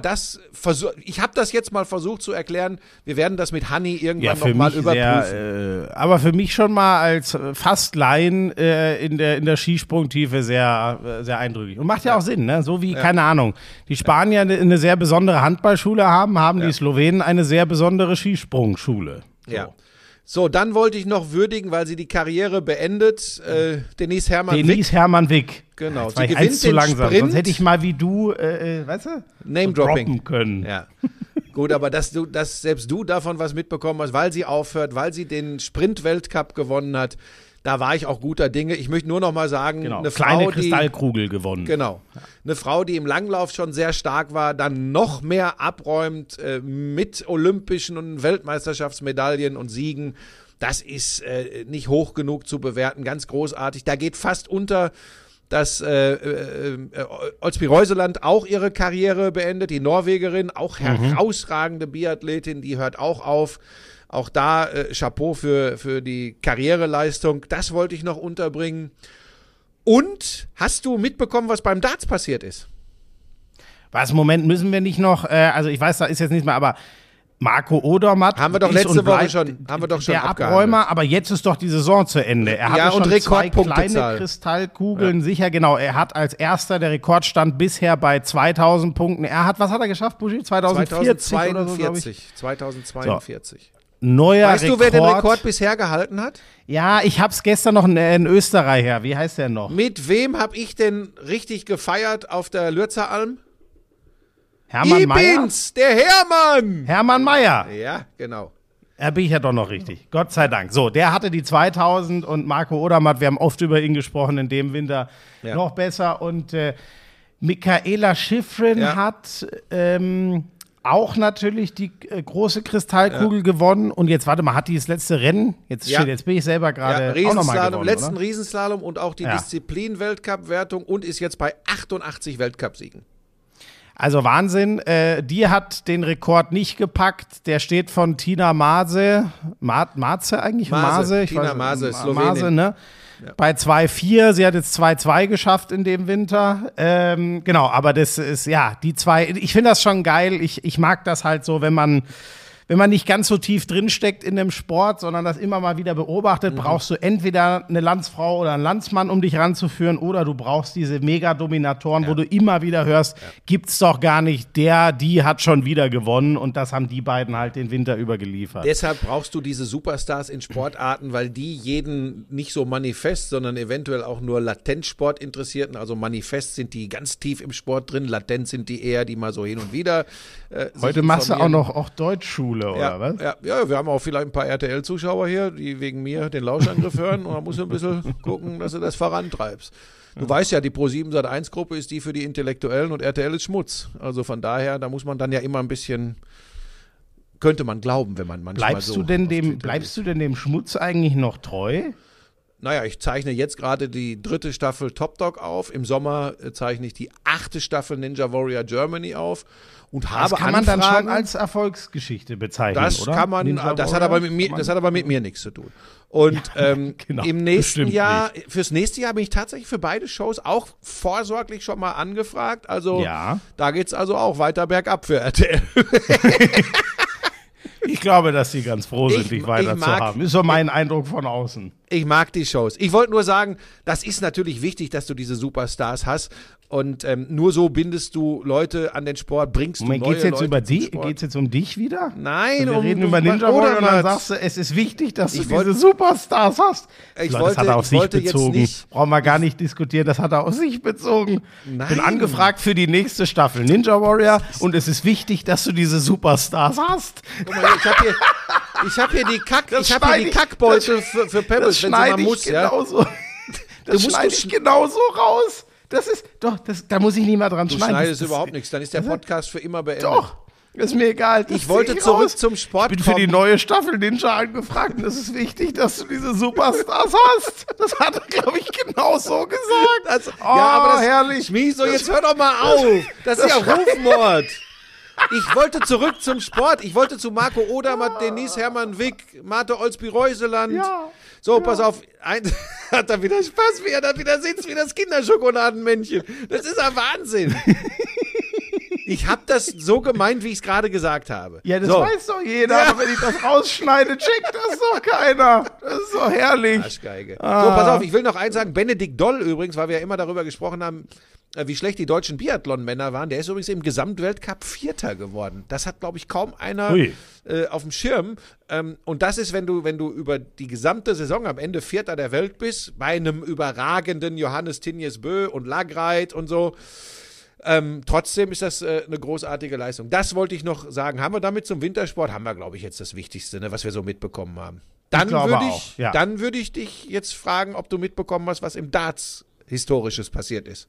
ich habe das jetzt mal versucht zu erklären. Wir werden das mit Hanni irgendwann noch mal überprüfen. Aber für mich schon mal als fast Laien in der Skisprungtiefe sehr, sehr eindrücklich. Und macht ja auch Sinn, ne? So wie, keine Ahnung, die Spanier eine sehr besondere Handballschule haben die Slowenen eine sehr besondere Skisprungschule. So. Ja. So, dann wollte ich noch würdigen, weil sie die Karriere beendet, Denise Herrmann Wick. Genau. Sie gewinnt zu langsam. Sprint. Sonst hätte ich mal wie du, weißt du? Name-Dropping können. Ja. Gut, aber dass selbst du davon was mitbekommen hast, weil sie aufhört, weil sie den Sprint-Weltcup gewonnen hat, da war ich auch guter Dinge. Ich möchte nur noch mal sagen, genau, eine kleine Frau, Kristallkugel gewonnen. Genau. Eine Frau, die im Langlauf schon sehr stark war, dann noch mehr abräumt mit olympischen und Weltmeisterschaftsmedaillen und Siegen. Das ist nicht hoch genug zu bewerten. Ganz großartig. Da geht fast unter, dass Olsby Reuseland auch ihre Karriere beendet. Die Norwegerin, auch herausragende Biathletin, die hört auch auf. Auch da Chapeau für die Karriereleistung. Das wollte ich noch unterbringen. Und hast du mitbekommen, was beim Darts passiert ist? Was, Moment, müssen wir nicht noch, also ich weiß, da ist jetzt nicht mehr, aber Marco Odermatt haben wir doch letzte Woche schon der Abräumer, aber jetzt ist doch die Saison zu Ende. Er hat schon 2 kleine Kristallkugeln, sicher, genau. Er hat als erster, der Rekordstand bisher bei 2000 Punkten. Was hat er geschafft, Buschi? 2040 oder so, glaube ich. 2042. So. Neuer Rekord. Weißt du, wer den Rekord bisher gehalten hat? Ja, ich hab's gestern noch in Österreicher. Wie heißt der noch? Mit wem hab ich denn richtig gefeiert auf der Lürzeralm? Hermann Mayer? Der Hermann! Hermann Mayer. Ja, genau. Da bin ich ja doch noch richtig. Gott sei Dank. So, der hatte die 2000 und Marco Odermatt, wir haben oft über ihn gesprochen in dem Winter, noch besser. Und Michaela Schifrin hat auch natürlich die große Kristallkugel gewonnen. Und jetzt, warte mal, hat die das letzte Rennen? Jetzt bin ich selber gerade auch nochmal gewonnen, letzten oder? Riesenslalom und auch die Disziplin-Weltcup-Wertung und ist jetzt bei 88 Weltcupsiegen. Also Wahnsinn. Die hat den Rekord nicht gepackt. Der steht von Tina Maze. Maze eigentlich? Maze? Tina Maze, Slowenin. Maze, ne? Ja. Bei 2,4. Sie hat jetzt 2,2 geschafft in dem Winter. Genau, aber das ist, die zwei. Ich finde das schon geil. Ich mag das halt so, wenn man nicht ganz so tief drinsteckt in dem Sport, sondern das immer mal wieder beobachtet, brauchst du entweder eine Landsfrau oder einen Landsmann, um dich ranzuführen, oder du brauchst diese Mega-Dominatoren, wo du immer wieder hörst, gibt's doch gar nicht, die hat schon wieder gewonnen, und das haben die beiden halt den Winter über geliefert. Deshalb brauchst du diese Superstars in Sportarten, weil die jeden nicht so manifest, sondern eventuell auch nur latent Sportinteressierten, also manifest sind die ganz tief im Sport drin, latent sind die eher, die mal so hin und wieder Heute machst du auch noch Deutschschule, oder was? Ja, wir haben auch vielleicht ein paar RTL-Zuschauer hier, die wegen mir den Lauschangriff hören, und da musst du ein bisschen gucken, dass du das vorantreibst. Du weißt ja, die Pro7 Sat.1-Gruppe ist die für die Intellektuellen und RTL ist Schmutz. Also von daher, da muss man dann ja immer ein bisschen, könnte man glauben, wenn man manchmal Bleibst du denn dem Schmutz eigentlich noch treu? Naja, ich zeichne jetzt gerade die 3. Staffel Top Dog auf. Im Sommer zeichne ich die 8. Staffel Ninja Warrior Germany auf und habe Anfragen. Das kann man dann schon als Erfolgsgeschichte bezeichnen, das oder? Kann man, das hat aber mit mir nichts zu tun. Und genau, im nächsten Jahr, fürs nächste Jahr bin ich tatsächlich für beide Shows auch vorsorglich schon mal angefragt. Also da geht's also auch weiter bergab für RTL. Ich glaube, dass sie ganz froh sind, dich weiter zu haben. Ist so mein Eindruck von außen. Ich mag die Shows. Ich wollte nur sagen, das ist natürlich wichtig, dass du diese Superstars hast. Und nur so bindest du Leute an den Sport, bringst du neue Leute zum Sport. Geht's jetzt um dich wieder? Nein, wir reden über Ninja Warrior und dann sagst du, es ist wichtig, dass du diese Superstars hast. Das hat er auf sich bezogen. Brauchen wir gar nicht diskutieren, das hat er auf sich bezogen. Ich bin angefragt für die nächste Staffel Ninja Warrior und es ist wichtig, dass du diese Superstars hast. Guck mal, ich hab hier die Kackbeutel für Pebbles, wenn man muss. Das schneide ich genauso raus. Das ist, da muss ich nicht mehr dran schneiden. Du schneidest überhaupt nichts, dann ist der Podcast für immer beendet. Doch, ist mir egal. Ich wollte zurück zum Sport kommen. Ich bin für die neue Staffel Ninja angefragt und es ist wichtig, dass du diese Superstars hast. Das hat er, glaube ich, genau so gesagt. Aber das herrlich. Schmieso, jetzt hör doch mal auf. Das ist ja Rufmord. Ich wollte zurück zum Sport. Ich wollte zu Marco Odermatt, Denise Hermann Wick, Marte Olsby-Reuseland. Ja. So, pass auf, hat er wieder Spaß, wie er da wieder sitzt, wie das Kinderschokoladenmännchen. Das ist ja Wahnsinn. Ich habe das so gemeint, wie ich es gerade gesagt habe. Ja, das weiß doch jeder, aber wenn ich das rausschneide, checkt das doch keiner. Das ist doch herrlich. Arschgeige. So, pass auf, ich will noch eins sagen. Benedikt Doll übrigens, weil wir ja immer darüber gesprochen haben, wie schlecht die deutschen Biathlon-Männer waren. Der ist übrigens im Gesamtweltcup Vierter geworden. Das hat, glaube ich, kaum einer auf dem Schirm. Und das ist, wenn du über die gesamte Saison am Ende Vierter der Welt bist, bei einem überragenden Johannes Tinjes Bö und Lagreit und so. Trotzdem ist das eine großartige Leistung. Das wollte ich noch sagen. Haben wir damit zum Wintersport? Haben wir, glaube ich, jetzt das Wichtigste, ne, was wir so mitbekommen haben. Dann würde ich dich jetzt fragen, ob du mitbekommen hast, was im Darts Historisches passiert ist.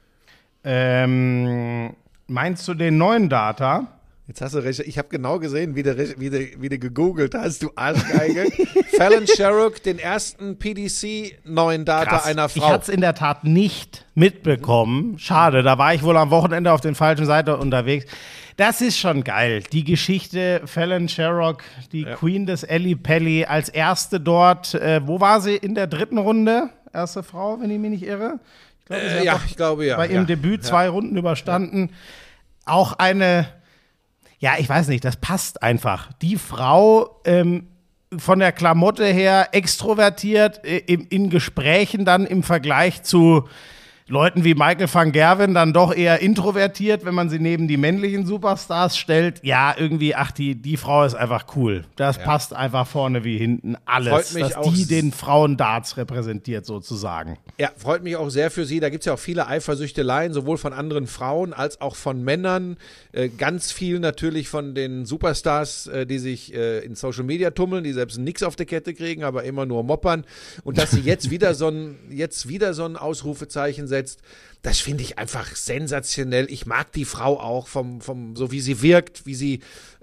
Meinst du den neuen Data? Jetzt hast du recht. Ich habe genau gesehen, wie du gegoogelt hast, du Arschgeige. Fallon Sherrock, den ersten PDC-neuen Data einer Frau. Ich hatte es in der Tat nicht mitbekommen. Schade, da war ich wohl am Wochenende auf den falschen Seite unterwegs. Das ist schon geil. Die Geschichte Fallon Sherrock, die Queen des Ellie Pelli, als erste dort. Wo war sie in der 3. Runde? Erste Frau, wenn ich mich nicht irre. Ich glaube, ja. Bei ihrem Debüt 2 Runden überstanden. Auch eine, ich weiß nicht, das passt einfach. Die Frau von der Klamotte her extrovertiert, in Gesprächen dann im Vergleich zu Leuten wie Michael van Gerwen dann doch eher introvertiert, wenn man sie neben die männlichen Superstars stellt. Ja, irgendwie, die Frau ist einfach cool. Das passt einfach vorne wie hinten alles. Freut mich dass die den Frauendarts repräsentiert sozusagen. Ja, freut mich auch sehr für sie. Da gibt es ja auch viele Eifersüchteleien, sowohl von anderen Frauen als auch von Männern. Ganz viel natürlich von den Superstars, die sich in Social Media tummeln, die selbst nichts auf die Kette kriegen, aber immer nur moppern. Und dass sie jetzt wieder so ein Ausrufezeichen setzen, gesetzt. Das finde ich einfach sensationell. Ich mag die Frau auch, so wie sie wirkt, wie sie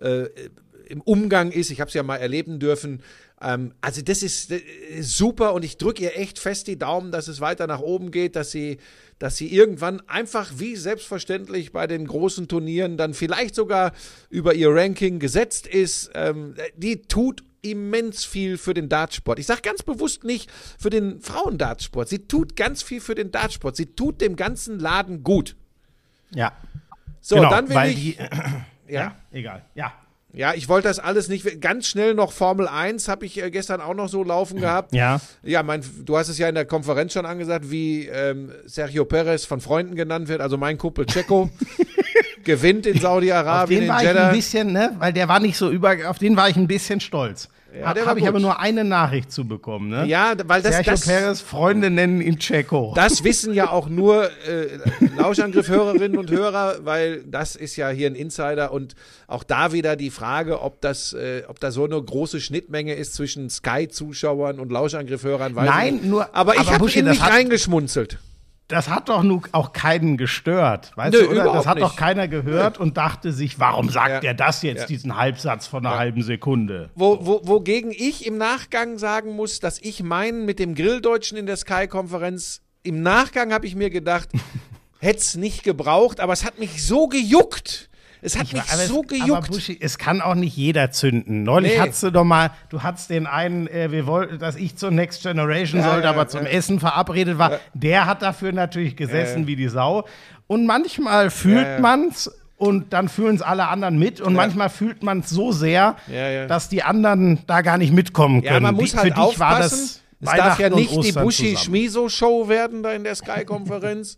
im Umgang ist. Ich habe sie ja mal erleben dürfen. Also das ist super und ich drücke ihr echt fest die Daumen, dass es weiter nach oben geht, dass sie irgendwann einfach wie selbstverständlich bei den großen Turnieren dann vielleicht sogar über ihr Ranking gesetzt ist. Die tut immens viel für den Dartsport. Ich sage ganz bewusst nicht für den Frauendartsport. Sie tut ganz viel für den Dartsport. Sie tut dem ganzen Laden gut. Ja. So, genau, dann will weil ich... ja, egal. Ja. Ja, ich wollte das alles nicht, ganz schnell noch Formel 1 habe ich gestern auch noch so laufen gehabt. Ja. Ja, du hast es ja in der Konferenz schon angesagt, wie Sergio Perez von Freunden genannt wird, also mein Kumpel Checo gewinnt in Saudi-Arabien, in Jeddah. Ich ein bisschen, ne, weil der war nicht so auf den war ich ein bisschen stolz. Ja, habe ich aber nur eine Nachricht zu bekommen, ne? Ja, weil Sergio Perez, Freunde nennen ihn Checo. Das wissen ja auch nur Lauschangriff-Hörerinnen und Hörer, weil das ist ja hier ein Insider und auch da wieder die Frage, ob da so eine große Schnittmenge ist zwischen Sky-Zuschauern und Lauschangriff-Hörern. Nein, aber ich habe in mich reingeschmunzelt. Das hat doch nun auch keinen gestört, weißt Nö, du, oder? Das hat nicht. doch keiner gehört und dachte sich, warum sagt der das jetzt, diesen Halbsatz von einer halben Sekunde? Wogegen ich im Nachgang sagen muss, dass ich meinen mit dem Grilldeutschen in der Sky-Konferenz, im Nachgang habe ich mir gedacht, hätte es nicht gebraucht, aber es hat mich so gejuckt. Es hat mich so gejuckt. Aber Buschi, es kann auch nicht jeder zünden. Neulich hattest du hattest den einen, wir wollten, dass ich zur Next Generation sollte, aber zum Essen verabredet war. Der hat dafür natürlich gesessen wie die Sau. Und manchmal fühlt man's und dann fühlen es alle anderen mit. Und manchmal fühlt man es so sehr, dass die anderen da gar nicht mitkommen können. Ja, man muss halt aufpassen. War das es darf ja nicht die Buschi-Schmiso-Show werden da in der Sky-Konferenz.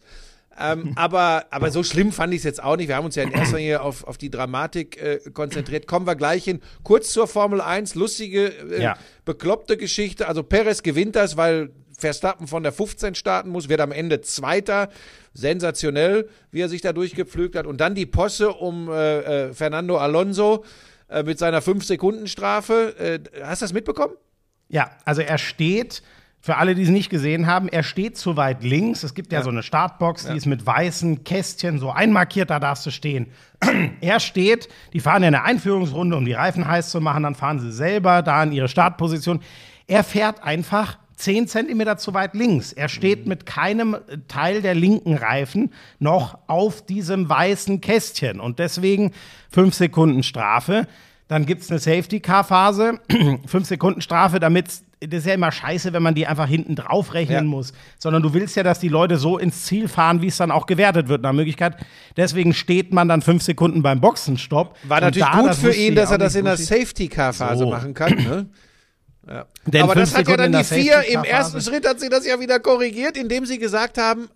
Aber so schlimm fand ich es jetzt auch nicht. Wir haben uns ja in erster Linie auf die Dramatik konzentriert. Kommen wir gleich hin. Kurz zur Formel 1. Lustige, bekloppte Geschichte. Also Perez gewinnt das, weil Verstappen von der 15 starten muss, wird am Ende Zweiter. Sensationell, wie er sich da durchgepflügt hat. Und dann die Posse um Fernando Alonso mit seiner 5-Sekunden-Strafe. Hast du das mitbekommen? Ja, also er steht... Für alle, die es nicht gesehen haben, er steht zu weit links. Es gibt ja so eine Startbox, die ist mit weißen Kästchen so einmarkiert, da darfst du stehen. Er steht, die fahren ja eine Einführungsrunde, um die Reifen heiß zu machen, dann fahren sie selber da in ihre Startposition. Er fährt einfach 10 Zentimeter zu weit links. Er steht mit keinem Teil der linken Reifen noch auf diesem weißen Kästchen. Und deswegen 5 Sekunden Strafe. Dann gibt es eine Safety-Car-Phase, 5 Sekunden Strafe, das ist ja immer scheiße, wenn man die einfach hinten drauf rechnen muss. Sondern du willst ja, dass die Leute so ins Ziel fahren, wie es dann auch gewertet wird nach Möglichkeit. Deswegen steht man dann 5 Sekunden beim Boxenstopp. War natürlich gut für ihn, dass er das in der Safety-Car-Phase machen kann, ne? Ja. Aber das hat ja dann die FIA im ersten Schritt, hat sie das ja wieder korrigiert, indem sie gesagt haben,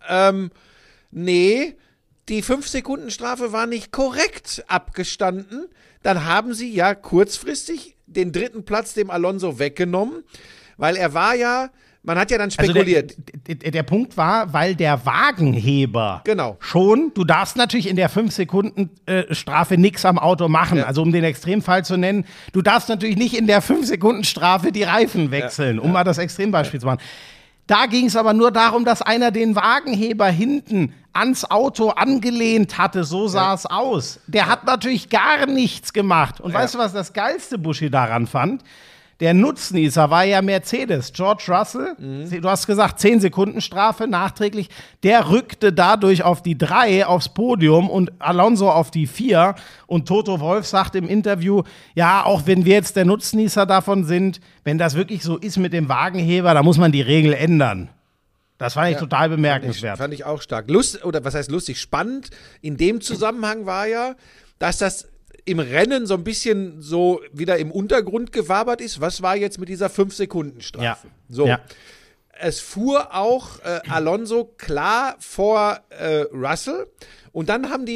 nee, die 5-Sekunden-Strafe war nicht korrekt abgestanden. Dann haben sie ja kurzfristig den 3. Platz dem Alonso weggenommen, weil er war ja, man hat ja dann spekuliert. Also der Punkt war, weil der Wagenheber du darfst natürlich in der 5-Sekunden-Strafe nichts am Auto machen, also um den Extremfall zu nennen, du darfst natürlich nicht in der 5-Sekunden-Strafe die Reifen wechseln, um mal das Extrembeispiel zu machen. Da ging es aber nur darum, dass einer den Wagenheber hinten ans Auto angelehnt hatte. So sah es aus. Der hat natürlich gar nichts gemacht. Und weißt du, was das geilste Buschi daran fand? Der Nutznießer war ja Mercedes. George Russell, du hast gesagt, 10 Sekunden Strafe nachträglich. Der rückte dadurch auf die 3 aufs Podium und Alonso auf die 4. Und Toto Wolff sagt im Interview, ja, auch wenn wir jetzt der Nutznießer davon sind, wenn das wirklich so ist mit dem Wagenheber, da muss man die Regel ändern. Das fand ich total bemerkenswert. Fand ich auch stark. Oder was heißt lustig? Spannend in dem Zusammenhang war ja, dass das im Rennen so ein bisschen so wieder im Untergrund gewabert ist. Was war jetzt mit dieser 5-Sekunden-Strafe? Ja. So. Ja. Es fuhr auch Alonso klar vor Russell und dann haben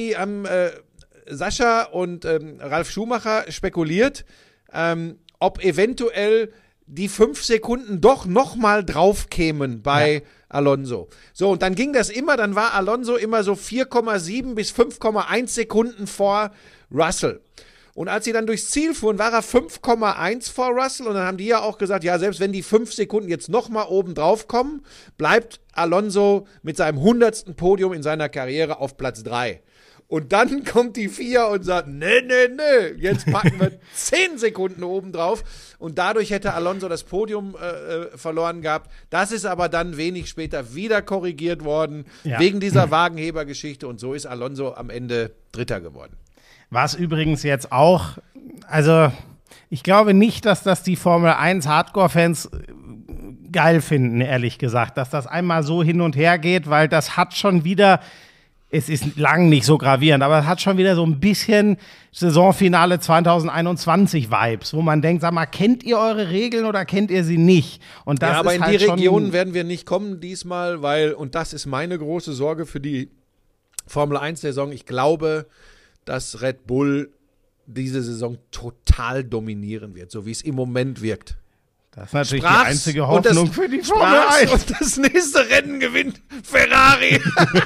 Sascha und Ralf Schumacher spekuliert, ob eventuell die 5 Sekunden doch nochmal drauf kämen bei Alonso. So, und dann ging das immer, dann war Alonso immer so 4,7 bis 5,1 Sekunden vor Russell. Und als sie dann durchs Ziel fuhren, war er 5,1 vor Russell. Und dann haben die ja auch gesagt, ja, selbst wenn die 5 Sekunden jetzt nochmal oben drauf kommen, bleibt Alonso mit seinem 100. Podium in seiner Karriere auf Platz 3. Und dann kommt die FIA und sagt, nee, jetzt packen wir 10 Sekunden oben drauf. Und dadurch hätte Alonso das Podium verloren gehabt. Das ist aber dann wenig später wieder korrigiert worden, wegen dieser Wagenhebergeschichte. Und so ist Alonso am Ende Dritter geworden. Was übrigens jetzt auch, also ich glaube nicht, dass das die Formel 1 Hardcore-Fans geil finden, ehrlich gesagt, dass das einmal so hin und her geht, weil das hat schon wieder, es ist lang nicht so gravierend, aber es hat schon wieder so ein bisschen Saisonfinale 2021 Vibes, wo man denkt, sag mal, kennt ihr eure Regeln oder kennt ihr sie nicht? Und das ja, aber ist in halt die Regionen werden wir nicht kommen diesmal, weil, und das ist meine große Sorge für die Formel 1-Saison, ich glaube, dass Red Bull diese Saison total dominieren wird, so wie es im Moment wirkt. Das ist natürlich die einzige Hoffnung für die Formel 1. Und das nächste Rennen gewinnt Ferrari.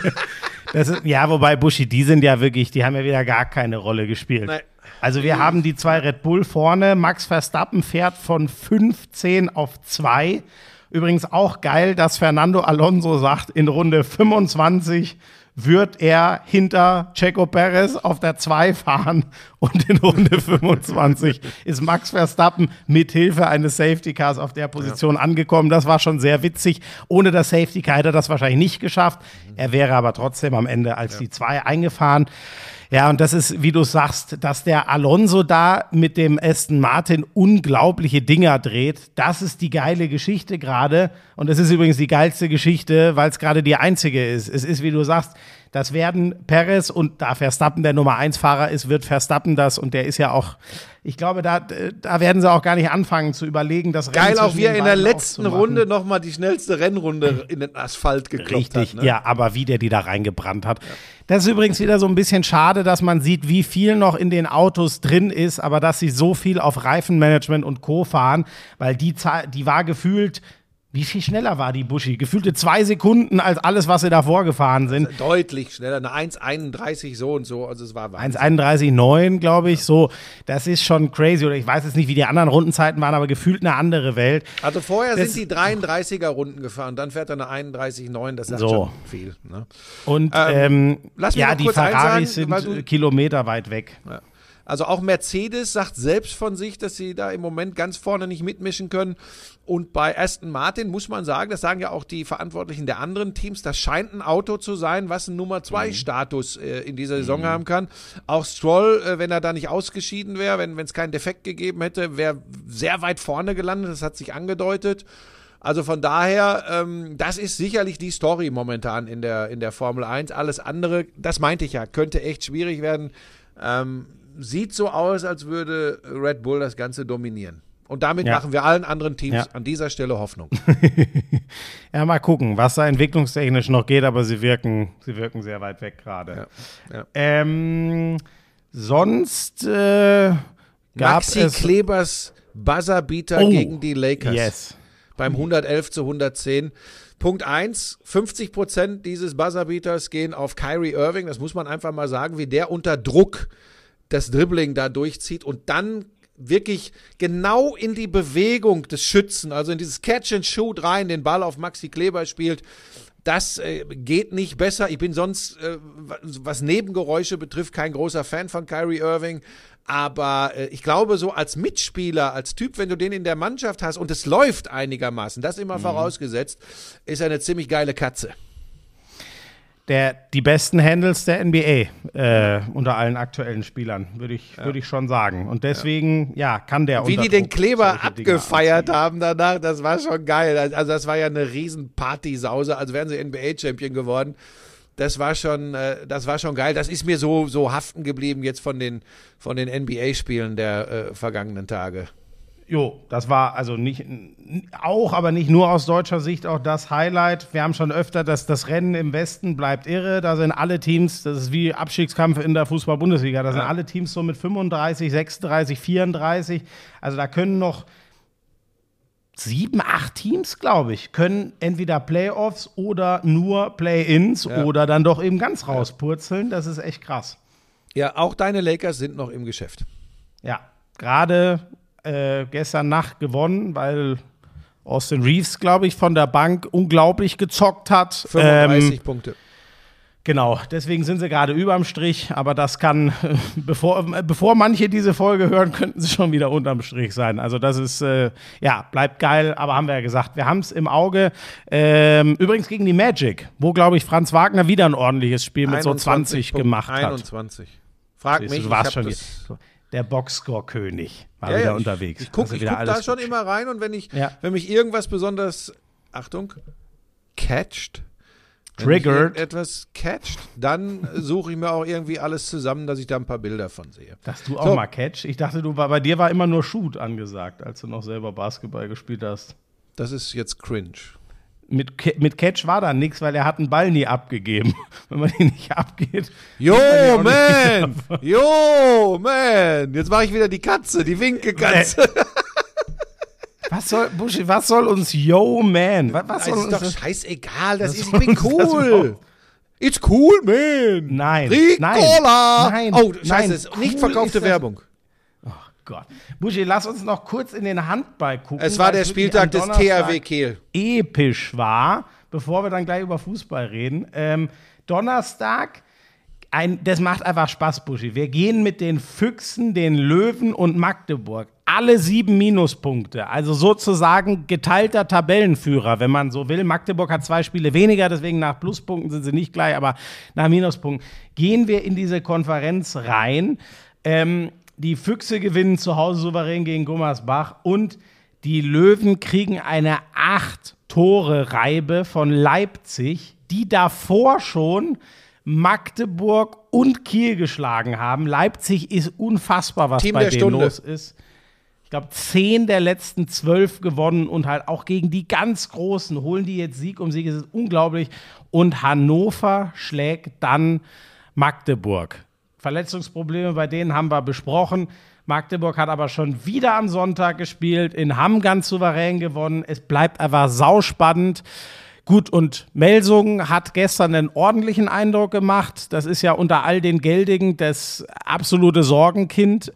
Das ist, ja, wobei Buschi, die sind ja wirklich, die haben ja wieder gar keine Rolle gespielt. Nein. Also wir haben die 2 Red Bull vorne, Max Verstappen fährt von 15 auf 2. Übrigens auch geil, dass Fernando Alonso sagt, in Runde 25 wird er hinter Checo Perez auf der 2 fahren und in Runde 25 ist Max Verstappen mit Hilfe eines Safety Cars auf der Position angekommen. Das war schon sehr witzig. Ohne das Safety Car hätte er das wahrscheinlich nicht geschafft. Er wäre aber trotzdem am Ende als die 2 eingefahren. Ja, und das ist, wie du sagst, dass der Alonso da mit dem Aston Martin unglaubliche Dinger dreht. Das ist die geile Geschichte gerade. Und es ist übrigens die geilste Geschichte, weil es gerade die einzige ist. Es ist, wie du sagst, das werden Perez und da Verstappen der Nummer 1-Fahrer ist, wird Verstappen das. Und der ist ja auch, ich glaube, da werden sie auch gar nicht anfangen zu überlegen, das Rennen geil, auch wie er in der beiden letzten Runde nochmal die schnellste Rennrunde in den Asphalt gekloppt hat. Ne? Ja, aber wie der die da reingebrannt hat. Ja. Das ist übrigens wieder so ein bisschen schade, dass man sieht, wie viel noch in den Autos drin ist, aber dass sie so viel auf Reifenmanagement und Co. fahren, weil die war gefühlt, wie viel schneller war die Buschi? Gefühlte 2 Sekunden als alles, was sie davor gefahren sind. Also deutlich schneller, eine 1,31 so und so, also es war Wahnsinn. 1,31,9, glaube ich, so. Das ist schon crazy, oder ich weiß jetzt nicht, wie die anderen Rundenzeiten waren, aber gefühlt eine andere Welt. Also vorher sind die 33er Runden gefahren, dann fährt er eine 31,9, das sagt schon viel. Ne? Und ja, die Ferraris sind Kilometer weit weg. Ja. Also auch Mercedes sagt selbst von sich, dass sie da im Moment ganz vorne nicht mitmischen können. Und bei Aston Martin muss man sagen, das sagen ja auch die Verantwortlichen der anderen Teams, das scheint ein Auto zu sein, was einen Nummer-2-Status in dieser Saison haben kann. Auch Stroll, wenn er da nicht ausgeschieden wäre, wenn es keinen Defekt gegeben hätte, wäre sehr weit vorne gelandet, das hat sich angedeutet. Also von daher, das ist sicherlich die Story momentan in der Formel 1. Alles andere, das meinte ich ja, könnte echt schwierig werden. Sieht so aus, als würde Red Bull das Ganze dominieren. Und damit machen wir allen anderen Teams an dieser Stelle Hoffnung. Ja, mal gucken, was da entwicklungstechnisch noch geht, aber sie wirken sehr weit weg gerade. Ja. Sonst gab Maxi Klebers Buzzerbeater gegen die Lakers. Beim 111:110. Punkt 1, 50% dieses Buzzerbeaters gehen auf Kyrie Irving. Das muss man einfach mal sagen, wie der unter Druck das Dribbling da durchzieht und dann wirklich genau in die Bewegung des Schützen, also in dieses Catch-and-Shoot rein, den Ball auf Maxi Kleber spielt. Das geht nicht besser. Ich bin sonst, was Nebengeräusche betrifft, kein großer Fan von Kyrie Irving. Aber ich glaube, so als Mitspieler, als Typ, wenn du den in der Mannschaft hast und es läuft einigermaßen, das immer vorausgesetzt, ist er eine ziemlich geile Katze. Die besten Handles der NBA unter allen aktuellen Spielern, würde ich schon sagen. Und deswegen, kann der wie die den Kleber abgefeiert haben danach, das war schon geil. Also das war ja eine riesen Partysause, als wären sie NBA-Champion geworden. Das war schon geil. Das ist mir so haften geblieben jetzt von den NBA-Spielen der vergangenen Tage. Jo, das war also aber nicht nur aus deutscher Sicht auch das Highlight. Wir haben schon öfter, dass das Rennen im Westen bleibt irre. Da sind alle Teams, das ist wie Abstiegskampf in der Fußball-Bundesliga, da sind alle Teams so mit 35, 36, 34. Also da können noch 7, 8 Teams, glaube ich, können entweder Playoffs oder nur Play-Ins oder dann doch eben ganz rauspurzeln. Das ist echt krass. Ja, auch deine Lakers sind noch im Geschäft. Ja, gerade gestern Nacht gewonnen, weil Austin Reeves, glaube ich, von der Bank unglaublich gezockt hat. 35 Punkte. Genau, deswegen sind sie gerade überm Strich, aber das kann, bevor manche diese Folge hören, könnten sie schon wieder unterm Strich sein. Also das ist, bleibt geil, aber haben wir ja gesagt, wir haben es im Auge. Übrigens gegen die Magic, wo, glaube ich, Franz Wagner wieder ein ordentliches Spiel mit so 20 gemacht hat. 21. Frag mich, du warst schon wieder. Der Boxscore-König war wieder unterwegs. Ich guck da schon immer rein und wenn mich irgendwas besonders, Achtung, catcht, triggert, etwas catcht, dann suche ich mir auch irgendwie alles zusammen, dass ich da ein paar Bilder von sehe. Dass du auch mal catch? Ich dachte, bei dir war immer nur Shoot angesagt, als du noch selber Basketball gespielt hast. Das ist jetzt cringe. Mit Catch war da nichts, weil er hat einen Ball nie abgegeben. Wenn man ihn nicht abgeht. Jo, man! Jetzt mache ich wieder die Katze, die Winkelkatze. Was soll uns Yo, man? Was soll ist uns doch scheißegal, ich bin cool. It's cool, man. Nein. Ricola. Nein. Oh, scheiße, nein, ist nicht verkaufte Werbung. Oh Gott. Buschi, lass uns noch kurz in den Handball gucken. Es war der Spieltag des THW Kehl. Episch war, bevor wir dann gleich über Fußball reden. Donnerstag, das macht einfach Spaß, Buschi. Wir gehen mit den Füchsen, den Löwen und Magdeburg. Alle 7 Minuspunkte, also sozusagen geteilter Tabellenführer, wenn man so will. Magdeburg hat 2 Spiele weniger, deswegen nach Pluspunkten sind sie nicht gleich, aber nach Minuspunkten. Gehen wir in diese Konferenz rein. Die Füchse gewinnen zu Hause souverän gegen Gummersbach und die Löwen kriegen eine 8-Tore-Reibe von Leipzig, die davor schon Magdeburg und Kiel geschlagen haben. Leipzig ist unfassbar, was bei denen los ist. Ich glaube, 10 der letzten 12 gewonnen und halt auch gegen die ganz Großen holen die jetzt Sieg um Sieg. Es ist unglaublich. Und Hannover schlägt dann Magdeburg. Verletzungsprobleme bei denen haben wir besprochen. Magdeburg hat aber schon wieder am Sonntag gespielt, in Hamm ganz souverän gewonnen. Es bleibt einfach sauspannend. Gut, und Melsungen hat gestern einen ordentlichen Eindruck gemacht. Das ist ja unter all den Geldigen das absolute Sorgenkind.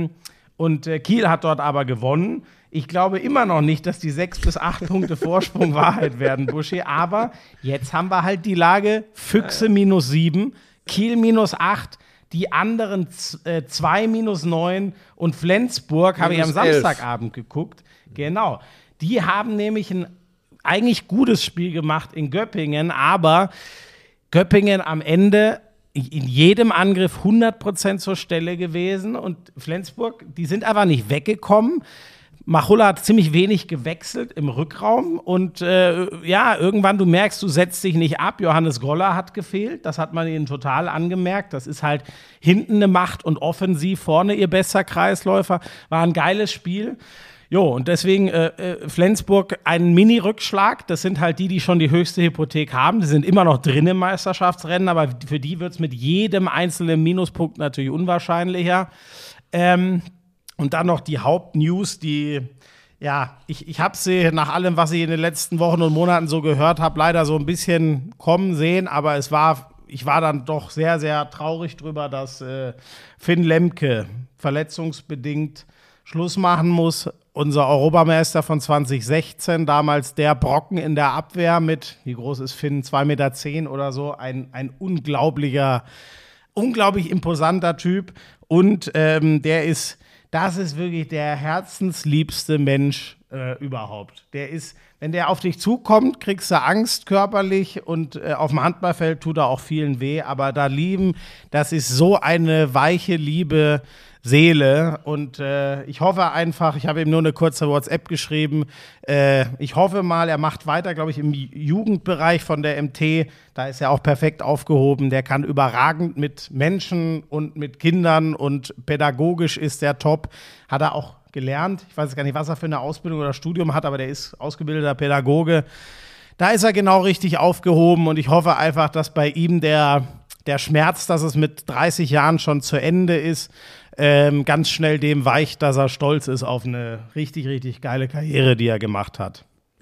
Und Kiel hat dort aber gewonnen. Ich glaube immer noch nicht, dass die 6 bis 8 Punkte Vorsprung Wahrheit werden, Buschi. Aber jetzt haben wir halt die Lage Füchse -7, Kiel -8, die anderen 2 -9 und Flensburg habe ich am Samstagabend geguckt. Genau. Die haben nämlich ein eigentlich gutes Spiel gemacht in Göppingen, aber Göppingen am Ende in jedem Angriff 100% zur Stelle gewesen und Flensburg, die sind einfach nicht weggekommen. Machulla hat ziemlich wenig gewechselt im Rückraum und irgendwann, du merkst, du setzt dich nicht ab. Johannes Groller hat gefehlt, das hat man ihnen total angemerkt. Das ist halt hinten eine Macht und offensiv vorne ihr bester Kreisläufer. War ein geiles Spiel. Jo, und deswegen Flensburg einen Mini-Rückschlag. Das sind halt die schon die höchste Hypothek haben. Die sind immer noch drin im Meisterschaftsrennen, aber für die wird es mit jedem einzelnen Minuspunkt natürlich unwahrscheinlicher. Und dann noch die Hauptnews, die, ja, ich habe sie nach allem, was ich in den letzten Wochen und Monaten so gehört habe, leider so ein bisschen kommen sehen, aber ich war dann doch sehr, sehr traurig drüber, dass Finn Lemke verletzungsbedingt Schluss machen muss. Unser Europameister von 2016, damals der Brocken in der Abwehr mit, wie groß ist Finn, 2,10 Meter oder so, ein unglaublich imposanter Typ. Und das ist wirklich der herzensliebste Mensch überhaupt. Der ist, wenn der auf dich zukommt, kriegst du Angst körperlich und auf dem Handballfeld tut er auch vielen weh, aber das ist so eine weiche liebe Seele und ich hoffe einfach, ich habe ihm nur eine kurze WhatsApp geschrieben, ich hoffe mal, er macht weiter, glaube ich, im Jugendbereich von der MT, da ist er auch perfekt aufgehoben, der kann überragend mit Menschen und mit Kindern und pädagogisch ist er top, hat er auch gelernt, ich weiß gar nicht, was er für eine Ausbildung oder Studium hat, aber der ist ausgebildeter Pädagoge, da ist er genau richtig aufgehoben und ich hoffe einfach, dass bei ihm der Schmerz, dass es mit 30 Jahren schon zu Ende ist, ganz schnell dem weicht, dass er stolz ist auf eine richtig, richtig geile Karriere, die er gemacht hat.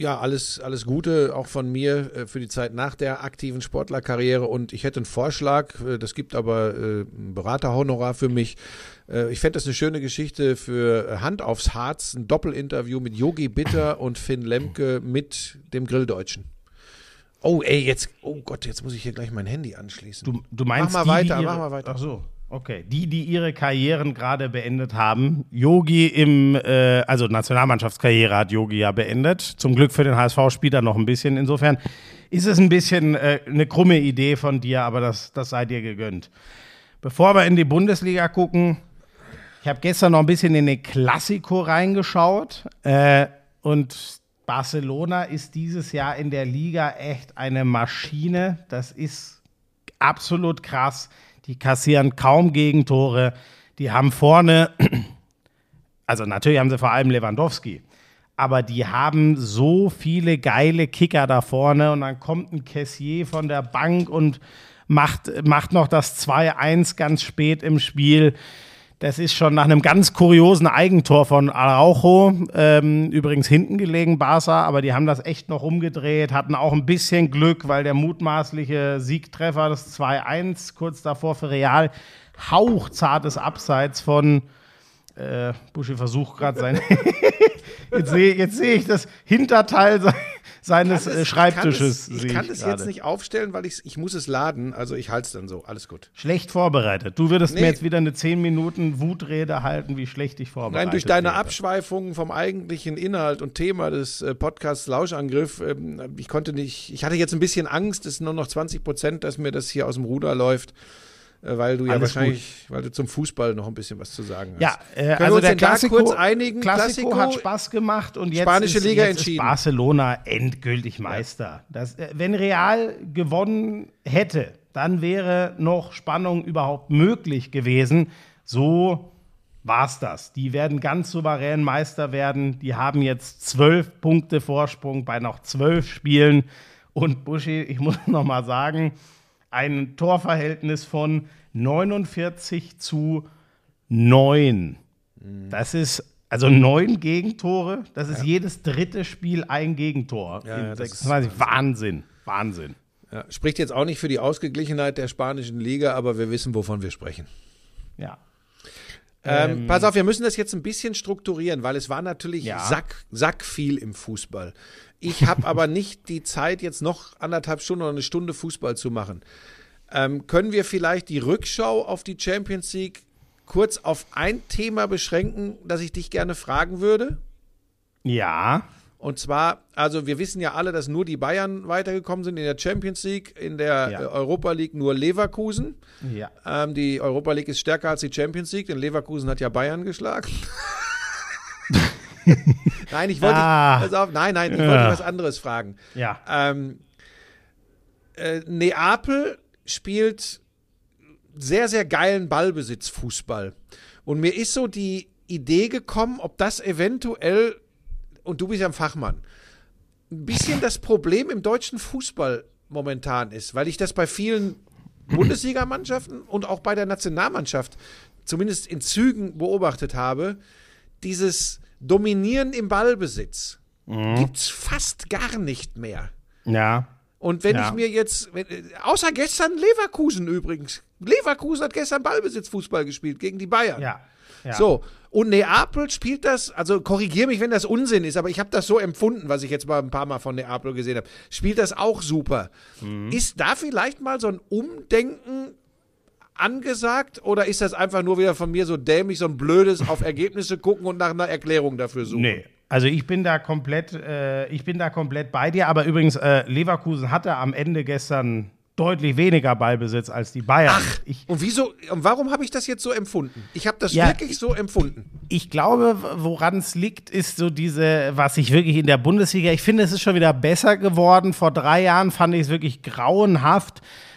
Ja, alles Gute auch von mir für die Zeit nach der aktiven Sportlerkarriere und ich hätte einen Vorschlag, das gibt aber ein Beraterhonorar für mich. Ich fände das eine schöne Geschichte für Hand aufs Harz, ein Doppelinterview mit Yogi Bitter und Finn Lemke mit dem Grilldeutschen. Oh Gott, jetzt muss ich hier gleich mein Handy anschließen. Du meinst mach mal weiter. Ach so. Okay, die ihre Karrieren gerade beendet haben. Yogi also Nationalmannschaftskarriere hat Yogi ja beendet. Zum Glück für den HSV spielt er noch ein bisschen. Insofern ist es ein bisschen eine krumme Idee von dir, aber das sei dir gegönnt. Bevor wir in die Bundesliga gucken, ich habe gestern noch ein bisschen in den Clasico reingeschaut und Barcelona ist dieses Jahr in der Liga echt eine Maschine. Das ist absolut krass. Die kassieren kaum Gegentore. Die haben vorne, also natürlich haben sie vor allem Lewandowski, aber die haben so viele geile Kicker da vorne und dann kommt ein Kessié von der Bank und macht noch das 2-1 ganz spät im Spiel. Das ist schon nach einem ganz kuriosen Eigentor von Araujo, übrigens hinten gelegen, Barca, aber die haben das echt noch umgedreht, hatten auch ein bisschen Glück, weil der mutmaßliche Siegtreffer, das 2-1, kurz davor für Real, hauchzartes Abseits von, Buschi versucht gerade sein, jetzt sehe ich das Hinterteil seines Schreibtisches. Ich kann das jetzt nicht aufstellen, weil ich muss es laden, also ich halte es dann so, alles gut. Schlecht vorbereitet. Du würdest mir jetzt wieder eine 10 Minuten Wutrede halten, wie schlecht ich vorbereitet bin. Nein, durch deine Abschweifungen vom eigentlichen Inhalt und Thema des Podcasts Lauschangriff, ich hatte jetzt ein bisschen Angst, es sind nur noch 20%, dass mir das hier aus dem Ruder läuft. Weil du weil du zum Fußball noch ein bisschen was zu sagen hast. Ja, also der Clasico hat Spaß gemacht und jetzt Spanische Liga entschieden. Ist Barcelona endgültig Meister. Ja. Wenn Real gewonnen hätte, dann wäre noch Spannung überhaupt möglich gewesen. So war's das. Die werden ganz souverän Meister werden. Die haben jetzt 12 Punkte Vorsprung bei noch 12 Spielen. Und Buschi, ich muss noch mal sagen, ein Torverhältnis von 49-9. Das ist, also 9 Gegentore, das ist jedes dritte Spiel ein Gegentor. Ja, das ist Wahnsinn. Ja, spricht jetzt auch nicht für die Ausgeglichenheit der spanischen Liga, aber wir wissen, wovon wir sprechen. Ja. Pass auf, wir müssen das jetzt ein bisschen strukturieren, weil es war natürlich sackviel im Fußball. Ich habe aber nicht die Zeit, jetzt noch 1,5 Stunden oder eine Stunde Fußball zu machen. Können wir vielleicht die Rückschau auf die Champions League kurz auf ein Thema beschränken, das ich dich gerne fragen würde? Ja. Und zwar, also wir wissen ja alle, dass nur die Bayern weitergekommen sind in der Champions League, in der Europa League nur Leverkusen. Ja. Die Europa League ist stärker als die Champions League, denn Leverkusen hat ja Bayern geschlagen. Nein, ich wollte was anderes fragen. Ja. Neapel spielt sehr, sehr geilen Ballbesitzfußball. Und mir ist so die Idee gekommen, ob das eventuell, und du bist ja ein Fachmann, ein bisschen das Problem im deutschen Fußball momentan ist, weil ich das bei vielen Bundesligamannschaften und auch bei der Nationalmannschaft zumindest in Zügen beobachtet habe, dieses Dominieren im Ballbesitz gibt's fast gar nicht mehr. Ja. Und wenn ich mir jetzt, außer gestern Leverkusen übrigens, Leverkusen hat gestern Ballbesitzfußball gespielt gegen die Bayern. Ja. So, und Neapel spielt das, also korrigiere mich, wenn das Unsinn ist, aber ich habe das so empfunden, was ich jetzt mal ein paar Mal von Neapel gesehen habe, spielt das auch super. Ist da vielleicht mal so ein Umdenken angesagt oder ist das einfach nur wieder von mir so dämlich, so ein blödes auf Ergebnisse gucken und nach einer Erklärung dafür suchen? Nee. Also ich bin da komplett bei dir, aber übrigens, Leverkusen hatte am Ende gestern deutlich weniger Ballbesitz als die Bayern. Ach, und warum habe ich das jetzt so empfunden? Ich habe das wirklich so empfunden. Ich glaube, woran es liegt, ist so was ich wirklich in der Bundesliga, ich finde, es ist schon wieder besser geworden. Vor 3 Jahren fand ich es wirklich grauenhaft.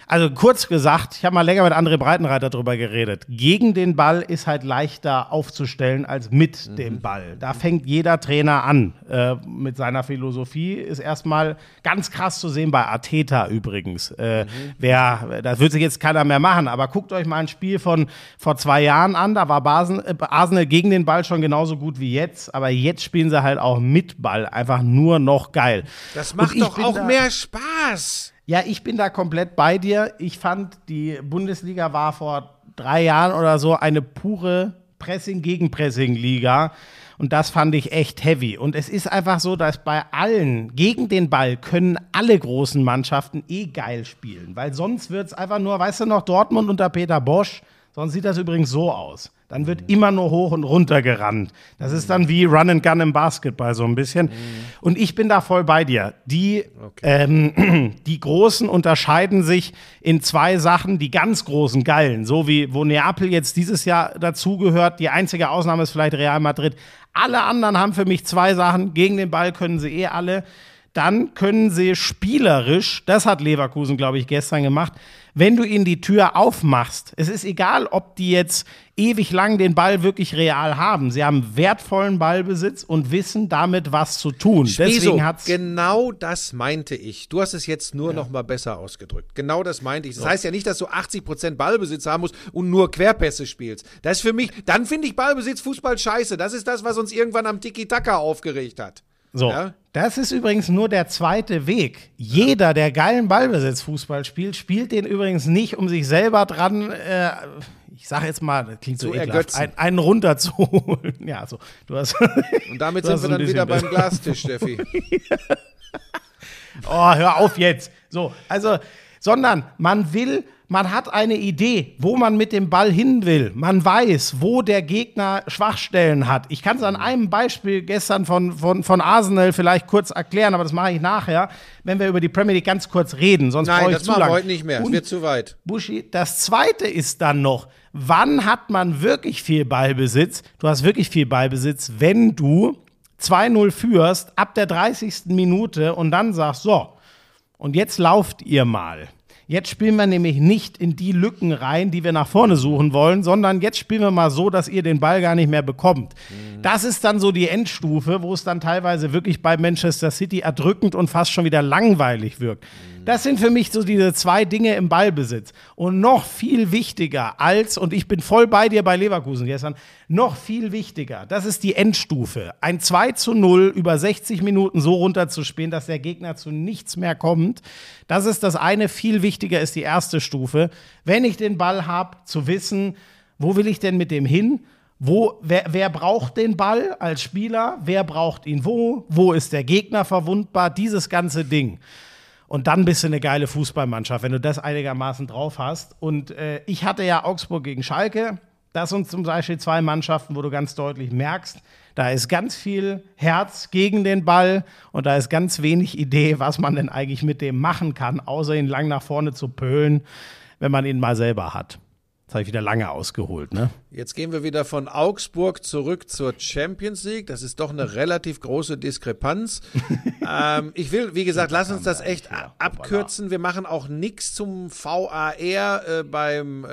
Also kurz gesagt, ich habe mal länger mit André Breitenreiter drüber geredet. Gegen den Ball ist halt leichter aufzustellen als mit dem Ball. Da fängt jeder Trainer an mit seiner Philosophie. Ist erstmal ganz krass zu sehen bei Arteta übrigens. Das wird sich jetzt keiner mehr machen, aber guckt euch mal ein Spiel von vor 2 Jahren an. Da war Arsenal gegen den Ball schon genauso gut wie jetzt, aber jetzt spielen sie halt auch mit Ball. Einfach nur noch geil. Das macht doch auch mehr Spaß. Ja, ich bin da komplett bei dir. Ich fand, die Bundesliga war vor 3 Jahren oder so eine pure Pressing-Gegen-Pressing-Liga. Und das fand ich echt heavy. Und es ist einfach so, dass bei allen gegen den Ball können alle großen Mannschaften geil spielen. Weil sonst wird es einfach nur, weißt du noch, Dortmund unter Peter Bosch. Sonst sieht das übrigens so aus. Dann wird immer nur hoch und runter gerannt. Das ist dann wie Run and Gun im Basketball so ein bisschen. Und ich bin da voll bei dir. Die Großen unterscheiden sich in 2 Sachen, die ganz großen Geilen. So wie, wo Neapel jetzt dieses Jahr dazugehört. Die einzige Ausnahme ist vielleicht Real Madrid. Alle anderen haben für mich 2 Sachen. Gegen den Ball können sie alle. Dann können sie spielerisch, das hat Leverkusen, glaube ich, gestern gemacht, wenn du ihnen die Tür aufmachst, es ist egal, ob die jetzt ewig lang den Ball wirklich real haben. Sie haben wertvollen Ballbesitz und wissen damit, was zu tun. Deswegen genau das meinte ich. Du hast es jetzt nur noch mal besser ausgedrückt. Genau das meinte ich. Das heißt ja nicht, dass du 80% Ballbesitz haben musst und nur Querpässe spielst. Das ist für mich, dann finde ich Ballbesitz Fußball scheiße. Das ist das, was uns irgendwann am Tiki-Taka aufgeregt hat. So, das ist übrigens nur der zweite Weg. Jeder, der geilen Ballbesitz-Fußball spielt, spielt den übrigens nicht, um sich selber dran, ich sage jetzt mal, das klingt so ekelhaft, einen runterzuholen. Ja, so. Und damit sind wir dann wieder beim Glastisch, Steffi. Oh, hör auf jetzt. So, also, sondern man hat eine Idee, wo man mit dem Ball hin will. Man weiß, wo der Gegner Schwachstellen hat. Ich kann es an einem Beispiel gestern von Arsenal vielleicht kurz erklären, aber das mache ich nachher, wenn wir über die Premier League ganz kurz reden. Sonst brauche ich zu lange. Nein, das machen wir heute nicht mehr. Es wird zu weit. Buschi, das Zweite ist dann noch, wann hat man wirklich viel Ballbesitz? Du hast wirklich viel Ballbesitz, wenn du 2-0 führst, ab der 30. Minute und dann sagst, so, und jetzt lauft ihr mal. Jetzt spielen wir nämlich nicht in die Lücken rein, die wir nach vorne suchen wollen, sondern jetzt spielen wir mal so, dass ihr den Ball gar nicht mehr bekommt. Das ist dann so die Endstufe, wo es dann teilweise wirklich bei Manchester City erdrückend und fast schon wieder langweilig wirkt. Das sind für mich so diese 2 Dinge im Ballbesitz. Und noch viel wichtiger als, und ich bin voll bei dir bei Leverkusen gestern, noch viel wichtiger, das ist die Endstufe. Ein 2-0 über 60 Minuten so runterzuspielen, dass der Gegner zu nichts mehr kommt. Das ist das eine. Viel wichtiger ist die erste Stufe. Wenn ich den Ball habe, zu wissen, wo will ich denn mit dem hin? Wer braucht den Ball als Spieler? Wer braucht ihn wo? Wo ist der Gegner verwundbar? Dieses ganze Ding. Und dann bist du eine geile Fußballmannschaft, wenn du das einigermaßen drauf hast. Und ich hatte ja Augsburg gegen Schalke. Das sind zum Beispiel 2 Mannschaften, wo du ganz deutlich merkst, da ist ganz viel Herz gegen den Ball und da ist ganz wenig Idee, was man denn eigentlich mit dem machen kann, außer ihn lang nach vorne zu pölen, wenn man ihn mal selber hat. Das habe ich wieder lange ausgeholt, ne? Jetzt gehen wir wieder von Augsburg zurück zur Champions League. Das ist doch eine relativ große Diskrepanz. Ich will, wie gesagt, lass uns das echt abkürzen. Wir machen auch nichts zum VAR beim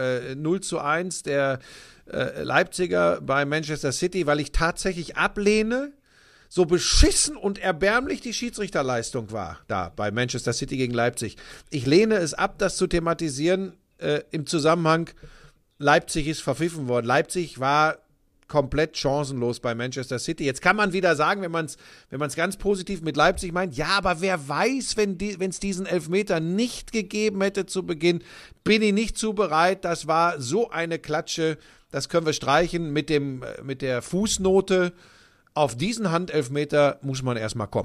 0:1 der Leipziger bei Manchester City, weil ich tatsächlich ablehne, so beschissen und erbärmlich die Schiedsrichterleistung war da bei Manchester City gegen Leipzig. Ich lehne es ab, das zu thematisieren im Zusammenhang, Leipzig ist verpfiffen worden. Leipzig war komplett chancenlos bei Manchester City. Jetzt kann man wieder sagen, wenn man es ganz positiv mit Leipzig meint, ja, aber wer weiß, wenn es diesen Elfmeter nicht gegeben hätte zu Beginn, bin ich nicht zu bereit. Das war so eine Klatsche, das können wir streichen mit der Fußnote. Auf diesen Handelfmeter muss man erstmal kommen.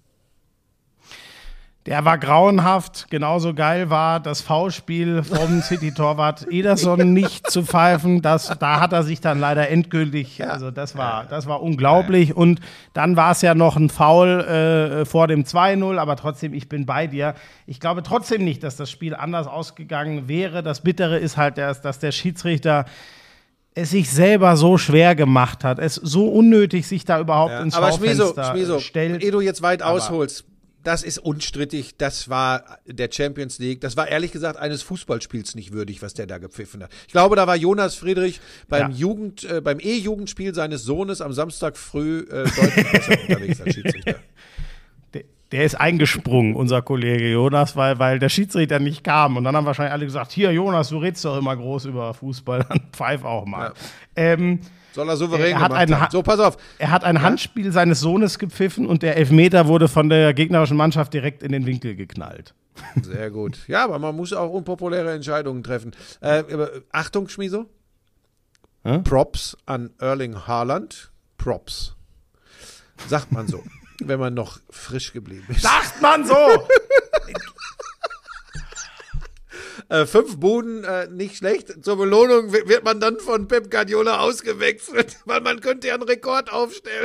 Der war grauenhaft. Genauso geil war das Foulspiel vom City-Torwart Ederson nicht zu pfeifen. Da hat er sich dann leider endgültig, also das war unglaublich. Und dann war es ja noch ein Foul vor dem 2-0, aber trotzdem, ich bin bei dir. Ich glaube trotzdem nicht, dass das Spiel anders ausgegangen wäre. Das Bittere ist halt, dass der Schiedsrichter es sich selber so schwer gemacht hat, es so unnötig sich da überhaupt ins Schaufenster stellt. Ehe du jetzt weit ausholst, das ist unstrittig, das war der Champions League, das war ehrlich gesagt eines Fußballspiels nicht würdig, was der da gepfiffen hat. Ich glaube, da war Jonas Friedrich beim E-Jugendspiel seines Sohnes am Samstag früh deutlich besser unterwegs als Schiedsrichter. Der ist eingesprungen, unser Kollege Jonas, weil der Schiedsrichter nicht kam. Und dann haben wahrscheinlich alle gesagt, hier Jonas, du redest doch immer groß über Fußball, dann pfeif auch mal. Ja. Soll er souverän gemacht haben. So, pass auf. Er hat ein Handspiel seines Sohnes gepfiffen und der Elfmeter wurde von der gegnerischen Mannschaft direkt in den Winkel geknallt. Sehr gut. Ja, aber man muss auch unpopuläre Entscheidungen treffen. Achtung, Schmieso. Props an Erling Haaland. Props. Sagt man so, wenn man noch frisch geblieben ist. Sagt man so! 5 Buden, nicht schlecht. Zur Belohnung wird man dann von Pep Guardiola ausgewechselt, weil man könnte ja einen Rekord aufstellen.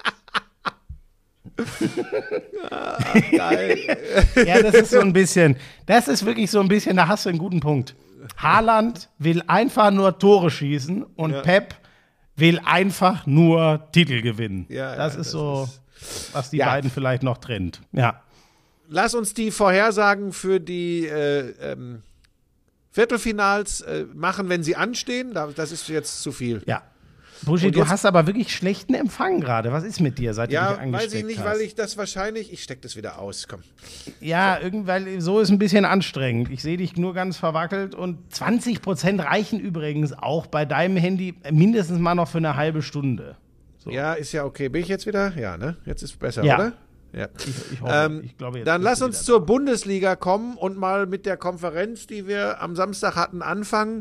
Geil. Ja, das ist wirklich so ein bisschen, da hast du einen guten Punkt. Haaland will einfach nur Tore schießen und Pep will einfach nur Titel gewinnen. Ja, das ist so, was die beiden vielleicht noch trennt. Ja. Lass uns die Vorhersagen für die Viertelfinals machen, wenn sie anstehen. Das ist jetzt zu viel. Ja. Buschi, du hast aber wirklich schlechten Empfang gerade. Was ist mit dir, seit du dich angesteckt hast? Ja, weiß ich nicht, weil ich das wahrscheinlich... Ich stecke das wieder aus, komm. Ja, weil so ist ein bisschen anstrengend. Ich sehe dich nur ganz verwackelt und 20% reichen übrigens auch bei deinem Handy mindestens mal noch für eine halbe Stunde. So. Ja, ist ja okay. Bin ich jetzt wieder? Ja, ne? Jetzt ist es besser, ja. Oder? Ja. Ich hoffe, ich glaube, jetzt dann lass uns zur Bundesliga kommen und mal mit der Konferenz, die wir am Samstag hatten, anfangen.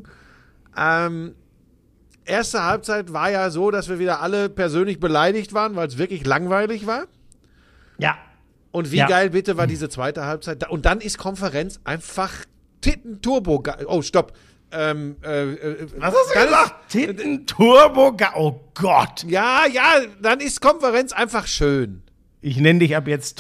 Erste Halbzeit war ja so, dass wir wieder alle persönlich beleidigt waren, weil es wirklich langweilig war. Ja. Und wie geil bitte war diese zweite Halbzeit? Und dann ist Konferenz einfach Titten-Turbo. Oh, stopp. Was hast du gesagt? Titten-Turbo. Oh Gott. Ja, dann ist Konferenz einfach schön. Ich nenne dich ab jetzt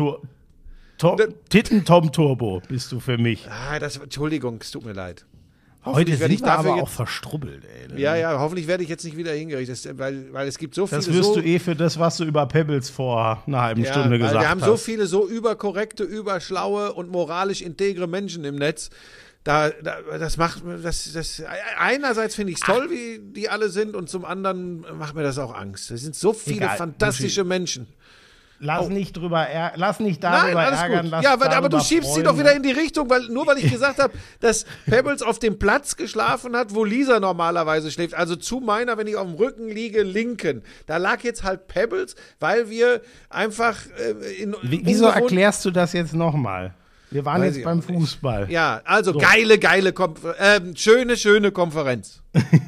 Titten-Tom Turbo bist du für mich. Entschuldigung, es tut mir leid. Heute sind wir aber auch verstrubbelt, ey. Ja, hoffentlich werde ich jetzt nicht wieder hingerichtet, weil es gibt so viele... Das wirst du für das, was du über Pebbles vor einer halben Stunde gesagt hast. Wir haben so viele so überkorrekte, überschlaue und moralisch integre Menschen im Netz. Das einerseits finde ich es toll, wie die alle sind, und zum anderen macht mir das auch Angst. Es sind so viele fantastische Menschen. Lass nicht darüber ärgern. Ja, aber du schiebst sie doch wieder in die Richtung, weil ich gesagt habe, dass Pebbles auf dem Platz geschlafen hat, wo Lisa normalerweise schläft. Also zu meiner, wenn ich auf dem Rücken liege, linken. Da lag jetzt halt Pebbles, weil wir einfach Wieso erklärst du das jetzt nochmal? Wir waren jetzt beim Fußball. Ja, also so. Geile schöne Konferenz.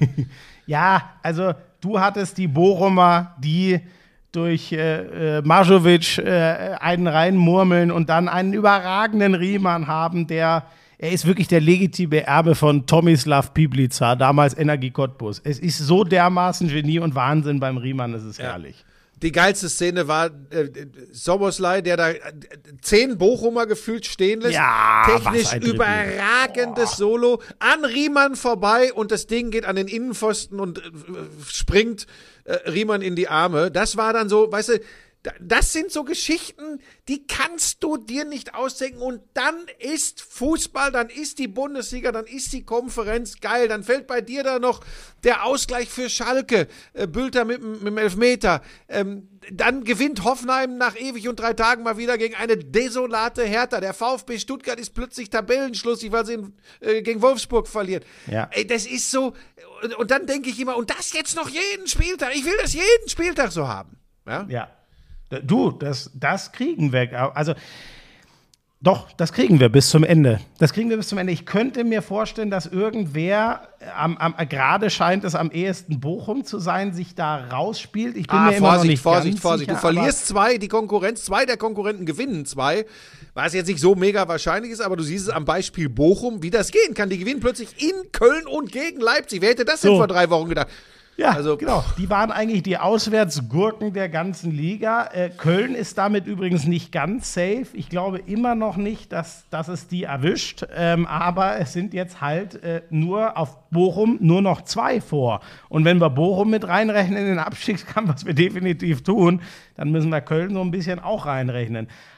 Ja, also du hattest die Bochumer, die durch Marjovic einen reinmurmeln und dann einen überragenden Riemann haben, er ist wirklich der legitime Erbe von Tomislav Piblica, damals Energie Cottbus. Es ist so dermaßen Genie und Wahnsinn beim Riemann, es ist herrlich. Die geilste Szene war Soboslai, der da 10 Bochumer gefühlt stehen lässt. Ja, technisch überragendes Solo. An Riemann vorbei und das Ding geht an den Innenpfosten und springt Riemann in die Arme. Das war dann so, weißt du, das sind so Geschichten, die kannst du dir nicht ausdenken. Und dann ist Fußball, dann ist die Bundesliga, dann ist die Konferenz geil. Dann fällt bei dir da noch der Ausgleich für Schalke, Bülter mit dem Elfmeter. Dann gewinnt Hoffenheim nach ewig und 3 Tagen mal wieder gegen eine desolate Hertha. Der VfB Stuttgart ist plötzlich tabellenschlussig, weil sie gegen Wolfsburg verlieren. Ja. Ey, das ist so. Und dann denke ich immer, und das jetzt noch jeden Spieltag. Ich will das jeden Spieltag so haben. Ja. Du, das kriegen wir. Also, doch, das kriegen wir bis zum Ende. Ich könnte mir vorstellen, dass irgendwer, gerade scheint es am ehesten Bochum zu sein, sich da rausspielt. Ich bin mir immer noch nicht ganz sicher. Du verlierst 2, die Konkurrenz, 2 der Konkurrenten gewinnen 2. Was jetzt nicht so mega wahrscheinlich ist, aber du siehst es am Beispiel Bochum, wie das gehen kann. Die gewinnen plötzlich in Köln und gegen Leipzig. Wer hätte das denn vor 3 Wochen gedacht? Ja, also, genau. Die waren eigentlich die Auswärtsgurken der ganzen Liga. Köln ist damit übrigens nicht ganz safe. Ich glaube immer noch nicht, dass es die erwischt. Aber es sind jetzt halt nur auf Bochum nur noch 2 vor. Und wenn wir Bochum mit reinrechnen in den Abstiegskampf, was wir definitiv tun, dann müssen wir Köln so ein bisschen auch reinrechnen.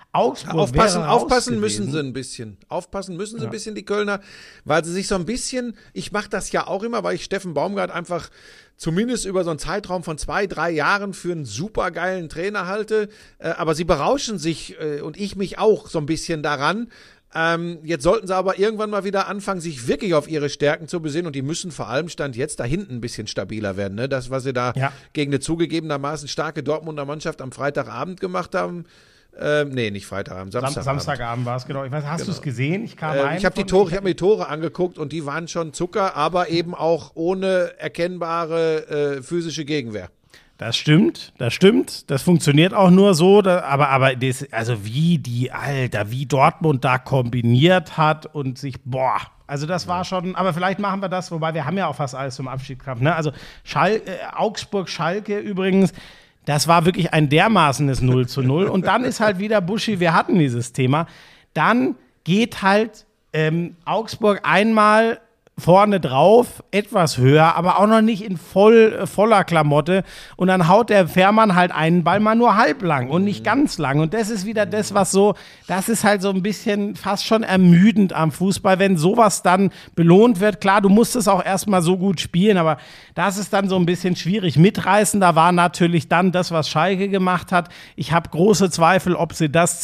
Augsburg wäre Aufpassen müssen gewesen. sie ein bisschen. Aufpassen müssen sie ein bisschen, die Kölner, weil sie sich so ein bisschen, ich mache das ja auch immer, weil ich Steffen Baumgart einfach zumindest über so einen Zeitraum von 2-3 Jahren für einen supergeilen Trainer halte. Aber sie berauschen sich und ich mich auch so ein bisschen daran. Jetzt sollten sie aber irgendwann mal wieder anfangen, sich wirklich auf ihre Stärken zu besinnen und die müssen vor allem Stand jetzt da hinten ein bisschen stabiler werden. Ne? Das, was sie da gegen eine zugegebenermaßen starke Dortmunder Mannschaft am Freitagabend gemacht haben, nee, nicht Freitagabend, Samstagabend. Samstagabend war es, genau. Ich weiß, hast du es gesehen? Ich kam rein. Ich habe mir die Tore angeguckt und die waren schon Zucker, aber eben auch ohne erkennbare physische Gegenwehr. Das stimmt. Das funktioniert auch nur so, aber das, also wie Dortmund da kombiniert hat und sich, also das war schon, aber vielleicht machen wir das, wobei wir haben ja auch fast alles zum Abstiegskampf, ne? Also Augsburg-Schalke übrigens, das war wirklich ein dermaßenes 0:0 und dann ist halt wieder Buschi, wir hatten dieses Thema, dann geht halt Augsburg einmal vorne drauf, etwas höher, aber auch noch nicht in voller Klamotte. Und dann haut der Fährmann halt einen Ball mal nur halblang und nicht ganz lang. Und das ist wieder das, das ist halt so ein bisschen fast schon ermüdend am Fußball, wenn sowas dann belohnt wird. Klar, du musst es auch erstmal so gut spielen, aber das ist dann so ein bisschen schwierig. Mitreißender war natürlich dann das, was Schalke gemacht hat. Ich habe große Zweifel, ob sie das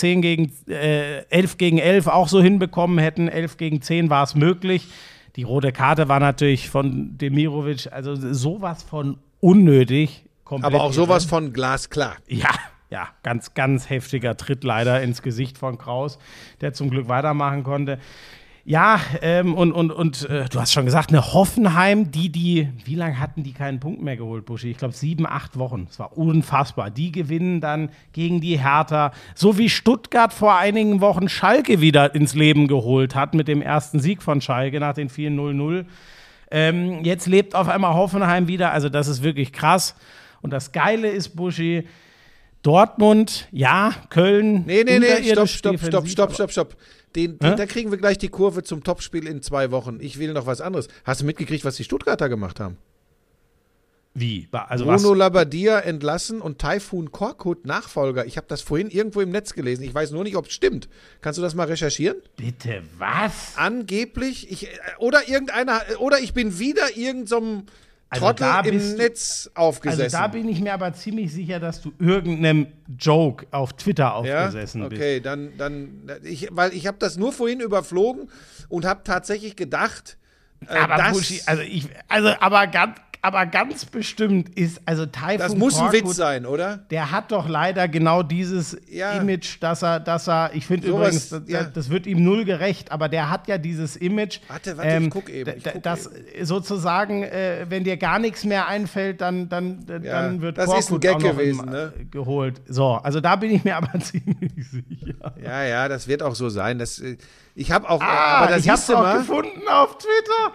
11 gegen 11 auch so hinbekommen hätten. 11 gegen 10 war es möglich. Die rote Karte war natürlich von Demirovic, also sowas von unnötig. Aber auch sowas von glasklar. Ja, ganz, ganz heftiger Tritt leider ins Gesicht von Kraus, der zum Glück weitermachen konnte. Ja, du hast schon gesagt, eine Hoffenheim, wie lange hatten die keinen Punkt mehr geholt, Buschi? Ich glaube 7-8 Wochen. Das war unfassbar. Die gewinnen dann gegen die Hertha. So wie Stuttgart vor einigen Wochen Schalke wieder ins Leben geholt hat mit dem ersten Sieg von Schalke nach den 4-0-0. Jetzt lebt auf einmal Hoffenheim wieder. Also das ist wirklich krass. Und das Geile ist, Buschi, Dortmund, ja, Köln. Nee, stopp. Da kriegen wir gleich die Kurve zum Topspiel in 2 Wochen. Ich will noch was anderes. Hast du mitgekriegt, was die Stuttgarter gemacht haben? Wie? Also Bruno Labbadia entlassen und Taifun Korkut Nachfolger. Ich habe das vorhin irgendwo im Netz gelesen. Ich weiß nur nicht, ob es stimmt. Kannst du das mal recherchieren? Bitte, was? Angeblich, ich bin wieder irgendeinem Trottel im Netz aufgesessen. Also da bin ich mir aber ziemlich sicher, dass du irgendeinem Joke auf Twitter aufgesessen bist. Okay, weil ich habe das nur vorhin überflogen und habe tatsächlich gedacht, aber ganz bestimmt ist, also Taifun Das muss ein Witz sein, oder? Der hat doch leider genau dieses Image, dass er, ich finde übrigens, das wird ihm null gerecht, aber der hat ja dieses Image. Warte, ich guck eben. Sozusagen, wenn dir gar nichts mehr einfällt, dann wird das ist ein Gag gewesen, ne? Geholt. So, also da bin ich mir aber ziemlich sicher. Ja, das wird auch so sein. Ich habe auch, ich hab's auch gefunden auf Twitter.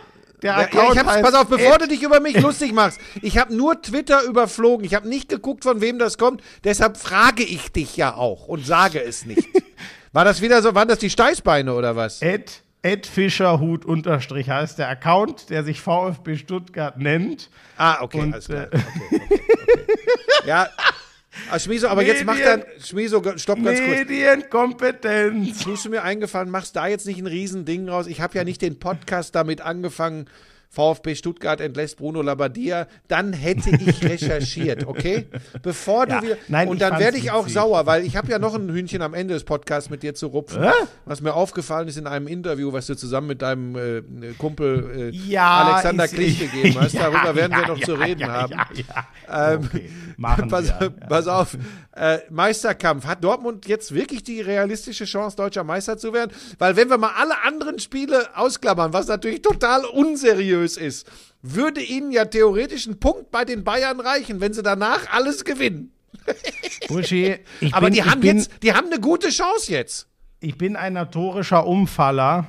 Pass auf, bevor du dich über mich lustig machst. Ich habe nur Twitter überflogen. Ich habe nicht geguckt, von wem das kommt. Deshalb frage ich dich ja auch und sage es nicht. Waren das die Steißbeine oder was? @Fischerhut_ heißt der Account, der sich VfB Stuttgart nennt. Okay, alles klar. Okay. Ja, Schmieso, aber jetzt macht dann, Schmieso, stopp ganz kurz. Medienkompetenz. Tust du mir eingefallen, machst da jetzt nicht ein Riesending raus? Ich habe ja nicht den Podcast damit angefangen, VfB Stuttgart entlässt Bruno Labbadia, dann hätte ich recherchiert, okay? Bevor du wieder. Nein, und dann werde ich auch sauer, weil ich habe ja noch ein Hühnchen am Ende des Podcasts mit dir zu rupfen. Was mir aufgefallen ist in einem Interview, was du zusammen mit deinem Kumpel Alexander Klich gegeben hast. Darüber werden wir noch zu reden haben. Okay, machen pass auf. Meisterkampf. Hat Dortmund jetzt wirklich die realistische Chance, deutscher Meister zu werden? Weil wenn wir mal alle anderen Spiele ausklammern, was natürlich total unseriös ist, würde ihnen ja theoretisch ein Punkt bei den Bayern reichen, wenn sie danach alles gewinnen. Buschi, die haben eine gute Chance jetzt. Ich bin ein notorischer Umfaller.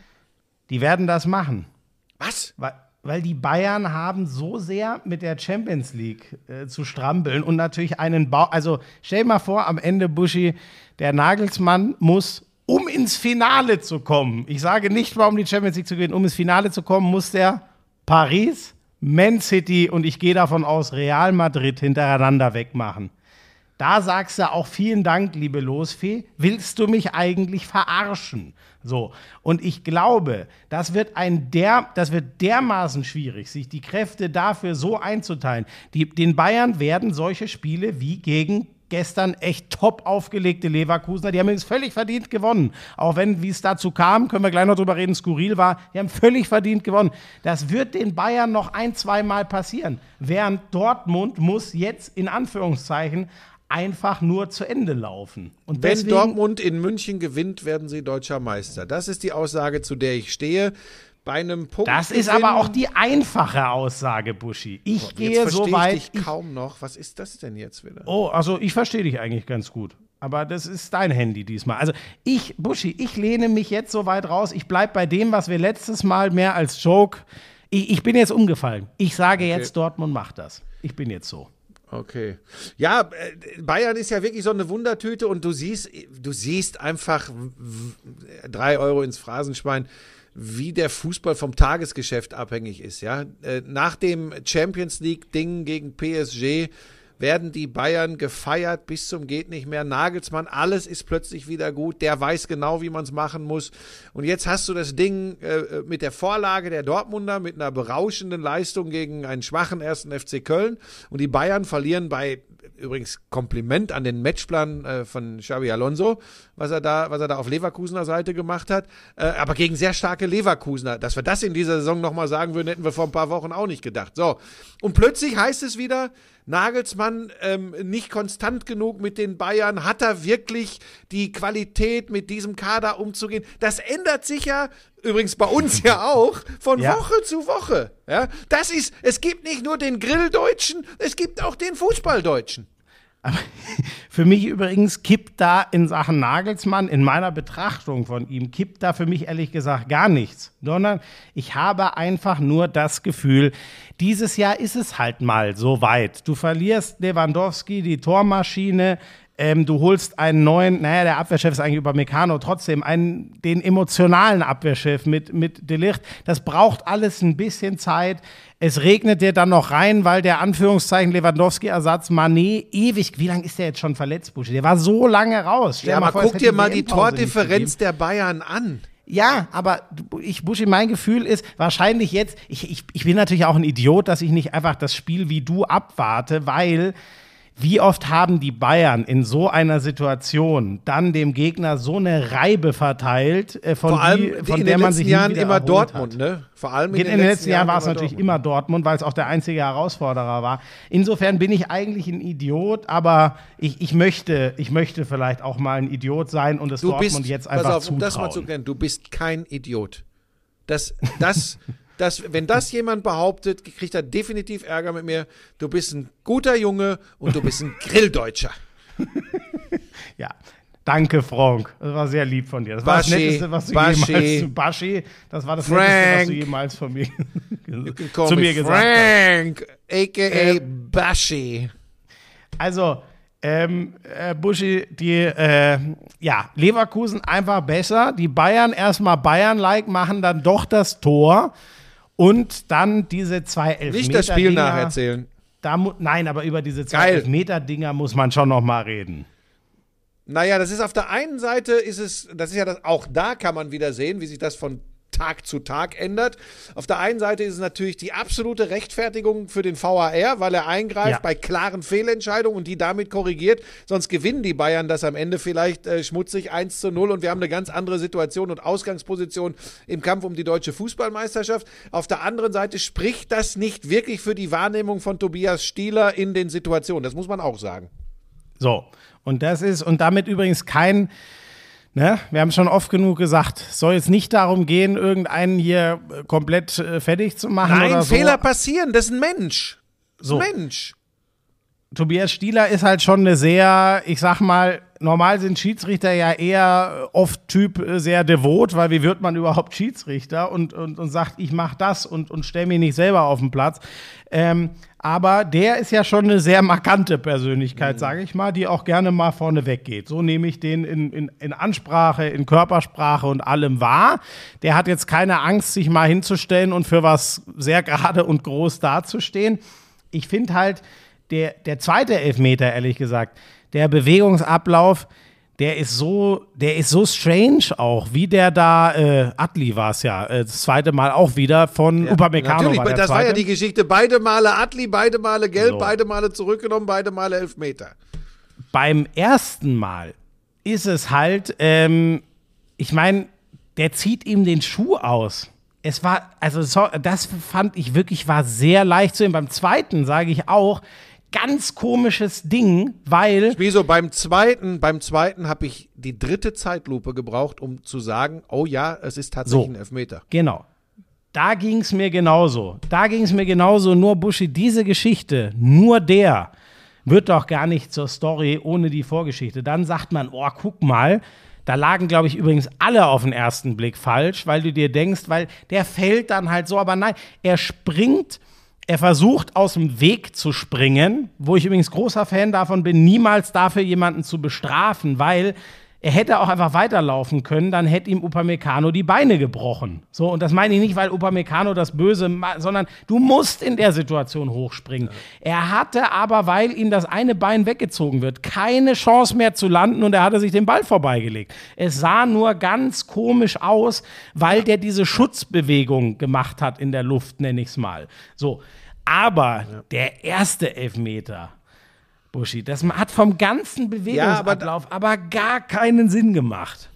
Die werden das machen. Was? Weil die Bayern haben so sehr mit der Champions League zu strampeln und natürlich also stell dir mal vor, am Ende, Buschi, der Nagelsmann muss, um ins Finale zu kommen, ich sage nicht mal, um die Champions League zu gewinnen, um ins Finale zu kommen, muss der Paris, Man City und ich gehe davon aus, Real Madrid hintereinander wegmachen. Da sagst du auch vielen Dank, liebe Losfee, willst du mich eigentlich verarschen? So, und ich glaube, das wird dermaßen schwierig, sich die Kräfte dafür so einzuteilen. Den Bayern werden solche Spiele wie gegen gestern echt top aufgelegte Leverkusener, die haben übrigens völlig verdient gewonnen. Auch wenn, wie es dazu kam, können wir gleich noch drüber reden, skurril war, die haben völlig verdient gewonnen. Das wird den Bayern noch 1-2 Mal passieren. Während Dortmund muss jetzt in Anführungszeichen einfach nur zu Ende laufen. Und wenn Dortmund in München gewinnt, werden sie deutscher Meister. Das ist die Aussage, zu der ich stehe. Bei einem Punkt. Das ist aber auch die einfache Aussage, Buschi. Ich gehe so weit. Ich kaum noch. Was ist das denn jetzt wieder? Oh, also ich verstehe dich eigentlich ganz gut. Aber das ist dein Handy diesmal. Also Buschi, ich lehne mich jetzt so weit raus. Ich bleibe bei dem, was wir letztes Mal mehr als Joke. Ich bin jetzt umgefallen. Ich sage jetzt, Dortmund macht das. Ich bin jetzt so. Okay. Ja, Bayern ist ja wirklich so eine Wundertüte und du siehst einfach 3 Euro ins Phrasenschwein, wie der Fußball vom Tagesgeschäft abhängig ist. Ja? Nach dem Champions-League-Ding gegen PSG werden die Bayern gefeiert bis zum geht nicht mehr. Nagelsmann, alles ist plötzlich wieder gut. Der weiß genau, wie man es machen muss. Und jetzt hast du das Ding mit der Vorlage der Dortmunder, mit einer berauschenden Leistung gegen einen schwachen 1. FC Köln. Und die Bayern verlieren bei, übrigens Kompliment an den Matchplan von Xabi Alonso, was er da auf Leverkusener Seite gemacht hat. Aber gegen sehr starke Leverkusener. Dass wir das in dieser Saison nochmal sagen würden, hätten wir vor ein paar Wochen auch nicht gedacht. So. Und plötzlich heißt es wieder, Nagelsmann nicht konstant genug mit den Bayern. Hat er wirklich die Qualität, mit diesem Kader umzugehen? Das ändert sich ja, übrigens bei uns ja auch, von Woche zu Woche. Ja? Es gibt nicht nur den Grilldeutschen, es gibt auch den Fußballdeutschen. Aber für mich übrigens kippt da in Sachen Nagelsmann, in meiner Betrachtung von ihm, kippt da für mich ehrlich gesagt gar nichts. Sondern ich habe einfach nur das Gefühl, dieses Jahr ist es halt mal so weit. Du verlierst Lewandowski, die Tormaschine, du holst einen neuen, der Abwehrchef ist eigentlich Upamecano, trotzdem den emotionalen Abwehrchef mit De Ligt. Das braucht alles ein bisschen Zeit. Es regnet dir dann noch rein, weil der Anführungszeichen Lewandowski-Ersatz Mané ewig, wie lange ist der jetzt schon verletzt, Buschi? Der war so lange raus. Ja, aber guck dir mal die Tordifferenz der Bayern an. Ja, aber Buschi, mein Gefühl ist wahrscheinlich jetzt, ich bin natürlich auch ein Idiot, dass ich nicht einfach das Spiel wie du abwarte, weil wie oft haben die Bayern in so einer Situation dann dem Gegner so eine Reibe verteilt, von der man sich nie wieder erholt hat. In den letzten Jahren immer Dortmund, ne? Vor allem in den letzten Jahren war es natürlich immer Dortmund, weil es auch der einzige Herausforderer war. Insofern bin ich eigentlich ein Idiot, aber ich möchte vielleicht auch mal ein Idiot sein und es Dortmund jetzt einfach zutrauen. Um das mal zu kennen, du bist kein Idiot. Wenn das jemand behauptet, kriegt er definitiv Ärger mit mir. Du bist ein guter Junge und du bist ein Grilldeutscher. Ja, danke, Frank. Das war sehr lieb von dir. Das war das Netteste, was du jemals von mir zu mir gesagt hast. Frank, a.k.a. Baschi. Also, Buschi, Leverkusen einfach besser. Die Bayern erstmal Bayern-like, machen dann doch das Tor. Und dann diese 2 Elfmeter-Dinger. Nicht das Spiel nacherzählen. Nein, aber über diese 2 Elfmeter-Dinger muss man schon noch mal reden. Naja, das ist auf der einen Seite, auch da kann man wieder sehen, wie sich das von Tag zu Tag ändert. Auf der einen Seite ist es natürlich die absolute Rechtfertigung für den VAR, weil er eingreift bei klaren Fehlentscheidungen und die damit korrigiert. Sonst gewinnen die Bayern das am Ende vielleicht schmutzig 1:0 und wir haben eine ganz andere Situation und Ausgangsposition im Kampf um die deutsche Fußballmeisterschaft. Auf der anderen Seite spricht das nicht wirklich für die Wahrnehmung von Tobias Stieler in den Situationen. Das muss man auch sagen. So, und damit übrigens kein wir haben schon oft genug gesagt, es soll jetzt nicht darum gehen, irgendeinen hier komplett fertig zu machen. Nein, oder so. Fehler passieren, das ist ein Mensch. Tobias Stieler ist halt schon eine sehr, ich sag mal, normal sind Schiedsrichter ja eher oft Typ sehr devot, weil wie wird man überhaupt Schiedsrichter und sagt, ich mach das und stell mich nicht selber auf den Platz. Aber der ist ja schon eine sehr markante Persönlichkeit, sage ich mal, die auch gerne mal vorne weggeht. So nehme ich den in Ansprache, in Körpersprache und allem wahr. Der hat jetzt keine Angst, sich mal hinzustellen und für was sehr gerade und groß dazustehen. Ich finde halt, der zweite Elfmeter, ehrlich gesagt, der Bewegungsablauf, der ist so strange auch, wie der da, Adli war es ja, das zweite Mal auch wieder von Upamecano. Natürlich, war das war ja die Geschichte, beide Male Adli, beide Male gelb, beide Male zurückgenommen, beide Male Elfmeter. Beim ersten Mal ist es halt, ich meine, der zieht ihm den Schuh aus. Es war, das fand ich wirklich, war sehr leicht zu sehen. Beim zweiten sage ich auch, ganz komisches Ding, weil... Wieso, beim zweiten habe ich die dritte Zeitlupe gebraucht, um zu sagen, oh ja, es ist tatsächlich ein Elfmeter. Genau. Da ging es mir genauso. Nur Buschi, diese Geschichte, nur der wird doch gar nicht zur Story ohne die Vorgeschichte. Dann sagt man, oh, guck mal, da lagen, glaube ich, übrigens alle auf den ersten Blick falsch, weil du dir denkst, weil der fällt dann halt so, aber nein, er springt... Er versucht, aus dem Weg zu springen, wo ich übrigens großer Fan davon bin, niemals dafür jemanden zu bestrafen, weil er hätte auch einfach weiterlaufen können, dann hätte ihm Upamecano die Beine gebrochen. So, und das meine ich nicht, weil Upamecano das Böse, sondern du musst in der Situation hochspringen. Ja. Er hatte aber, weil ihm das eine Bein weggezogen wird, keine Chance mehr zu landen und er hatte sich den Ball vorbeigelegt. Es sah nur ganz komisch aus, weil der diese Schutzbewegung gemacht hat in der Luft, nenne ich es mal. So, aber der erste Elfmeter, Buschi, das hat vom ganzen Bewegungsablauf aber gar keinen Sinn gemacht.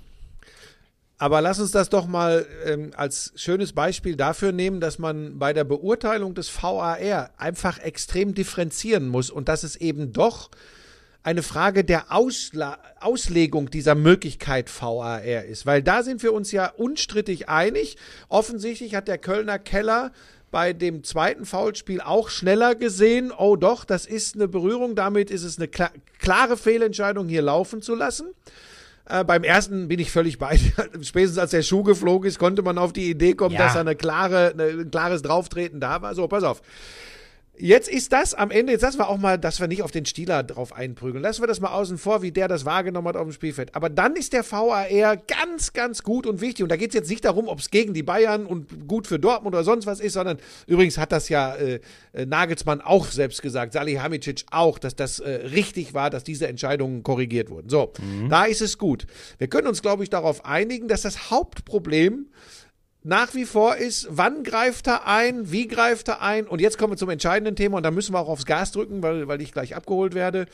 Aber lass uns das doch mal als schönes Beispiel dafür nehmen, dass man bei der Beurteilung des VAR einfach extrem differenzieren muss und dass es eben doch eine Frage der Auslegung dieser Möglichkeit VAR ist. Weil da sind wir uns ja unstrittig einig. Offensichtlich hat der Kölner Keller bei dem zweiten Foulspiel auch schneller gesehen, oh doch, das ist eine Berührung, damit ist es eine klare Fehlentscheidung, hier laufen zu lassen. Beim ersten bin ich völlig bei dir. Spätestens als der Schuh geflogen ist, konnte man auf die Idee kommen, dass da ein klares Drauftreten da war. So, pass auf. Jetzt ist das am Ende, jetzt lassen wir auch mal, dass wir nicht auf den Stieler drauf einprügeln. Lassen wir das mal außen vor, wie der das wahrgenommen hat auf dem Spielfeld. Aber dann ist der VAR ganz, ganz gut und wichtig. Und da geht es jetzt nicht darum, ob es gegen die Bayern und gut für Dortmund oder sonst was ist, sondern übrigens hat das ja Nagelsmann auch selbst gesagt, Salihamidzic auch, dass das richtig war, dass diese Entscheidungen korrigiert wurden. So, da ist es gut. Wir können uns, glaube ich, darauf einigen, dass das Hauptproblem nach wie vor ist, wann greift er ein, wie greift er ein, und jetzt kommen wir zum entscheidenden Thema und da müssen wir auch aufs Gas drücken, weil ich gleich abgeholt werde.